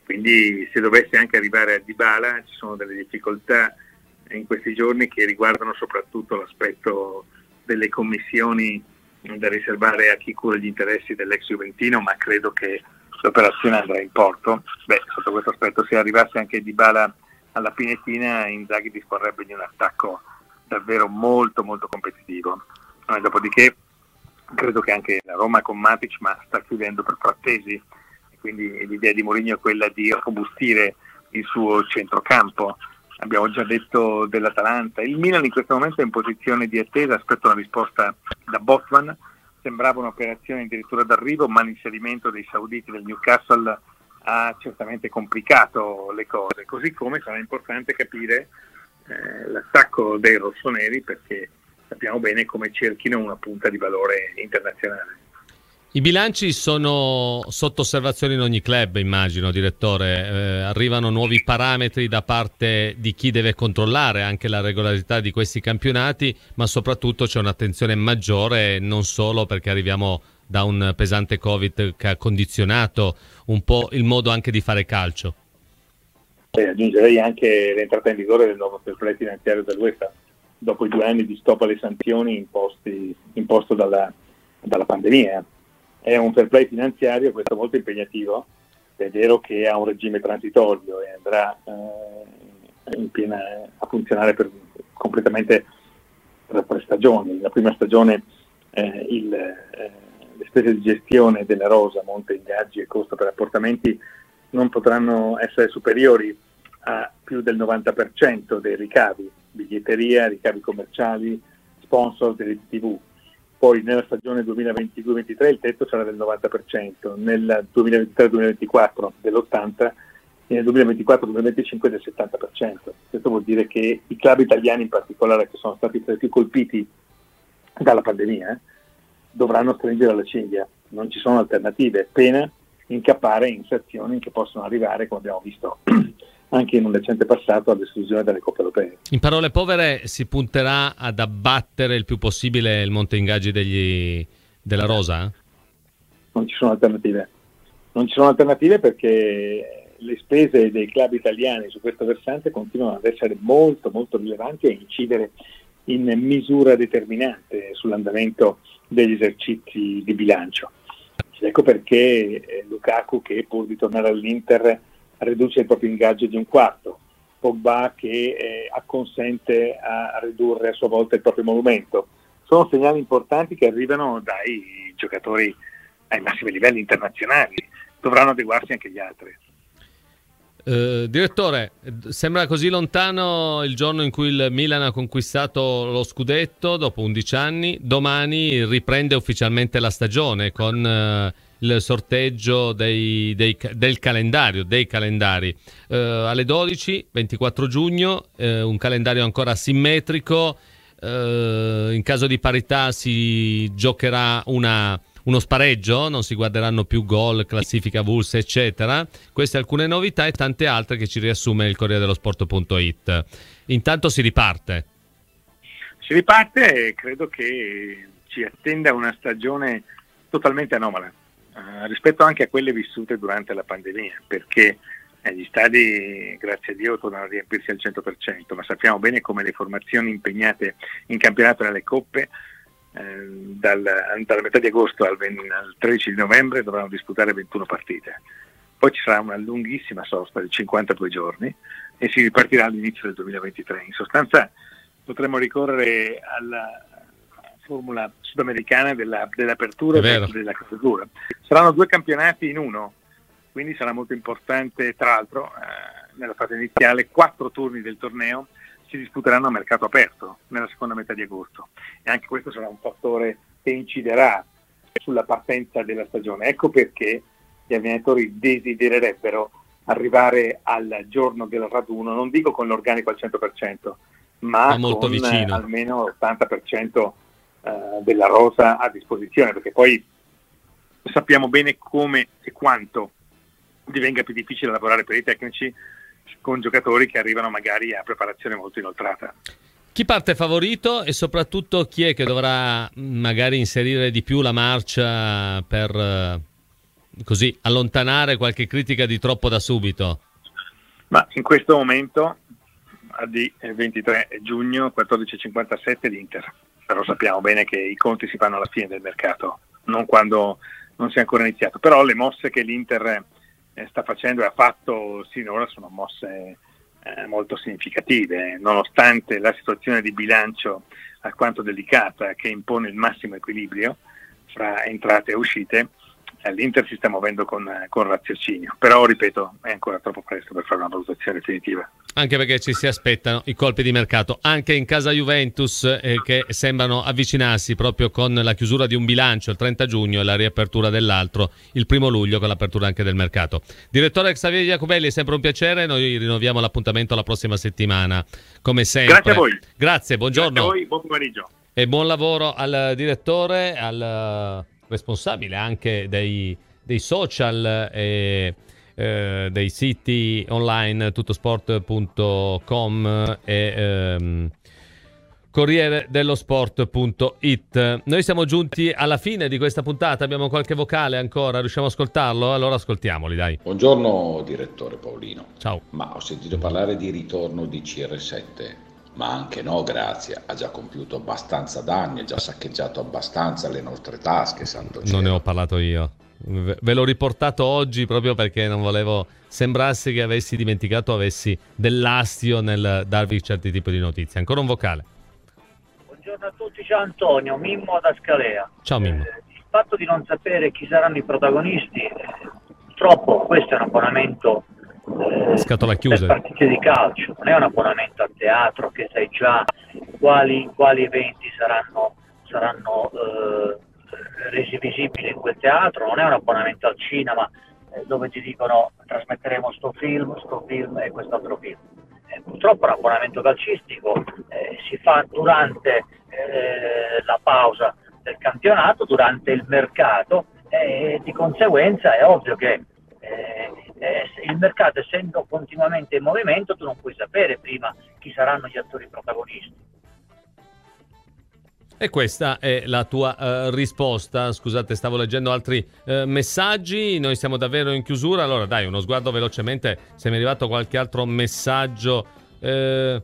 quindi se dovesse anche arrivare a Dybala ci sono delle difficoltà in questi giorni che riguardano soprattutto l'aspetto delle commissioni da riservare a chi cura gli interessi dell'ex juventino, ma credo che l'operazione andrà in porto. Beh, sotto questo aspetto, se arrivasse anche Dybala alla Pinetina, Inzaghi disporrebbe di un attacco davvero molto molto competitivo. Eh, dopodiché credo che anche la Roma con Matic, ma sta chiudendo per Frattesi, quindi l'idea di Mourinho è quella di robustire il suo centrocampo. Abbiamo già detto dell'Atalanta. Il Milan in questo momento è in posizione di attesa, aspetta una risposta da Botman. Sembrava un'operazione addirittura d'arrivo, ma l'inserimento dei sauditi del Newcastle ha certamente complicato le cose, così come sarà importante capire eh, l'attacco dei rossoneri, perché sappiamo bene come cerchino una punta di valore internazionale. I bilanci sono sotto osservazione in ogni club, immagino, direttore. Eh, arrivano nuovi parametri da parte di chi deve controllare anche la regolarità di questi campionati, ma soprattutto c'è un'attenzione maggiore, non solo perché arriviamo da un pesante Covid che ha condizionato un po' il modo anche di fare calcio. E aggiungerei anche l'entrata in vigore del nuovo fair play finanziario dell'UEFA, dopo i due anni di stop alle sanzioni imposti, imposto dalla, dalla pandemia. È un fair play finanziario questa volta impegnativo, è vero che ha un regime transitorio e andrà eh, in piena, a funzionare per, completamente per tre stagioni. La prima stagione eh, il, eh, le spese di gestione della rosa, monte ingaggi e costo per apportamenti non potranno essere superiori a più del novanta per cento dei ricavi, biglietteria, ricavi commerciali, sponsor, diritti tivù. Poi nella stagione duemilaventidue ventitré il tetto sarà del novanta per cento, nel duemilaventitré duemilaventiquattro dell'ottanta per cento e nel duemilaventiquattro duemilaventicinque del settanta per cento. Questo vuol dire che i club italiani in particolare, che sono stati tra i più colpiti dalla pandemia, eh, dovranno stringere la cinghia. Non ci sono alternative, pena incappare in sanzioni che possono arrivare, come abbiamo visto anche in un recente passato, all'esclusione dalle coppe europee. In parole povere, si punterà ad abbattere il più possibile il monte ingaggi degli, della rosa? Non ci sono alternative. Non ci sono alternative perché le spese dei club italiani su questo versante continuano ad essere molto molto rilevanti e incidere in misura determinante sull'andamento degli esercizi di bilancio. Ecco perché Lukaku, che pur di tornare all'Inter riduce il proprio ingaggio di un quarto, Pogba che eh, acconsente a ridurre a sua volta il proprio emolumento. Sono segnali importanti che arrivano dai giocatori ai massimi livelli internazionali, dovranno adeguarsi anche gli altri. Uh, direttore, sembra così lontano il giorno in cui il Milan ha conquistato lo scudetto dopo undici anni. Domani riprende ufficialmente la stagione con uh, il sorteggio dei, dei, del calendario, dei calendari. Uh, alle dodici, ventiquattro giugno, uh, un calendario ancora simmetrico. Uh, in caso di parità si giocherà una... uno spareggio, non si guarderanno più gol, classifica Vulse, eccetera. Queste alcune novità e tante altre che ci riassume il Corriere dello Sport punto it. Intanto si riparte. Si riparte e credo che ci attenda una stagione totalmente anomala, eh, rispetto anche a quelle vissute durante la pandemia, perché eh, gli stadi, grazie a Dio, tornano a riempirsi al cento per cento, ma sappiamo bene come le formazioni impegnate in campionato e nelle coppe Dal, dalla metà di agosto al, al tredici di novembre dovranno disputare ventuno partite, poi ci sarà una lunghissima sosta di cinquantadue giorni e si ripartirà all'inizio del duemilaventitré. In sostanza potremmo ricorrere alla formula sudamericana della, dell'apertura e della chiusura. Saranno due campionati in uno, quindi sarà molto importante. Tra l'altro eh, nella fase iniziale quattro turni del torneo si disputeranno a mercato aperto nella seconda metà di agosto e anche questo sarà un fattore che inciderà sulla partenza della stagione. Ecco perché gli allenatori desidererebbero arrivare al giorno del raduno, non dico con l'organico al cento per cento, ma molto con vicino. almeno l'ottanta per cento eh, della rosa a disposizione, perché poi sappiamo bene come e quanto divenga più difficile lavorare per i tecnici con giocatori che arrivano magari a preparazione molto inoltrata. Chi parte favorito e soprattutto chi è che dovrà magari inserire di più la marcia per così allontanare qualche critica di troppo da subito? Ma in questo momento, di ventitré giugno, quattordici e cinquantasette l'Inter, però sappiamo bene che i conti si fanno alla fine del mercato, non quando non si è ancora iniziato, però le mosse che l'Inter eh, sta facendo e ha fatto sinora sono mosse eh, molto significative, nonostante la situazione di bilancio alquanto delicata che impone il massimo equilibrio fra entrate e uscite. L'Inter si sta muovendo con, con raziocinio, però ripeto, è ancora troppo presto per fare una valutazione definitiva. Anche perché ci si aspettano i colpi di mercato anche in casa Juventus, eh, che sembrano avvicinarsi proprio con la chiusura di un bilancio il trenta giugno e la riapertura dell'altro il primo luglio, con l'apertura anche del mercato. Direttore Xavier Jacobelli, è sempre un piacere, noi rinnoviamo l'appuntamento la prossima settimana come sempre. Grazie a voi. Grazie, buongiorno. Grazie a voi, buon pomeriggio. E buon lavoro al direttore, al responsabile anche dei, dei social e eh, dei siti online tuttosport punto com e ehm, Corriere dello Sport punto it. Noi siamo giunti alla fine di questa puntata, abbiamo qualche vocale ancora, riusciamo ad ascoltarlo? Allora ascoltiamoli, dai. Buongiorno direttore Paolino. Ciao. Ma ho sentito parlare di ritorno di C R sette. Ma anche no, grazie, ha già compiuto abbastanza danni, ha già saccheggiato abbastanza le nostre tasche, santo cielo. Non ne ho parlato io, ve l'ho riportato oggi proprio perché non volevo sembrasse che avessi dimenticato, avessi dell'astio nel darvi certi tipi di notizie. Ancora un vocale. Buongiorno a tutti, ciao Antonio, Mimmo da Scalea. Ciao Mimmo. Eh, il fatto di non sapere chi saranno i protagonisti, eh, purtroppo questo è un abbonamento Eh, scatola chiusa per partite di calcio, non è un abbonamento a teatro che sai già quali, quali eventi saranno, saranno eh, resi visibili in quel teatro, non è un abbonamento al cinema eh, dove ti dicono trasmetteremo sto film, sto film e quest'altro film. Eh, purtroppo un abbonamento calcistico eh, si fa durante eh, la pausa del campionato, durante il mercato e di conseguenza è ovvio che Eh, eh, il mercato essendo continuamente in movimento tu non puoi sapere prima chi saranno gli attori protagonisti. E questa è la tua uh, risposta. Scusate, stavo leggendo altri uh, messaggi, noi siamo davvero in chiusura, allora dai uno sguardo velocemente se mi è arrivato qualche altro messaggio. uh,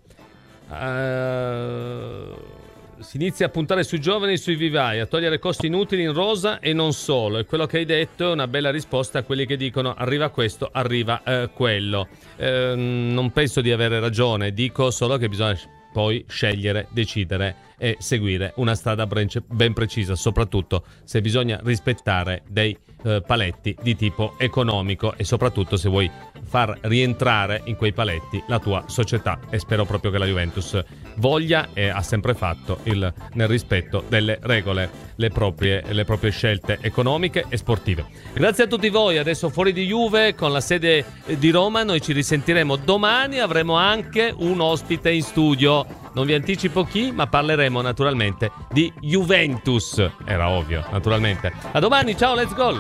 uh, Si inizia a puntare sui giovani e sui vivai, a togliere costi inutili in rosa e non solo. E quello che hai detto è una bella risposta a quelli che dicono arriva questo, arriva eh, quello. Eh, non penso di avere ragione, dico solo che bisogna poi scegliere, decidere e seguire una strada ben precisa, soprattutto se bisogna rispettare dei eh, paletti di tipo economico e soprattutto se vuoi far rientrare in quei paletti la tua società, e spero proprio che la Juventus voglia e ha sempre fatto il, nel rispetto delle regole le proprie, le proprie scelte economiche e sportive. Grazie a tutti voi, adesso fuori di Juve con la sede di Roma, noi ci risentiremo domani, avremo anche un ospite in studio, non vi anticipo chi, ma parleremo naturalmente di Juventus, era ovvio naturalmente. A domani, ciao, let's go!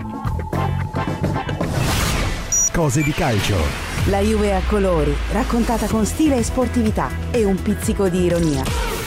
Cose di calcio. La Juve a colori, raccontata con stile e sportività e un pizzico di ironia.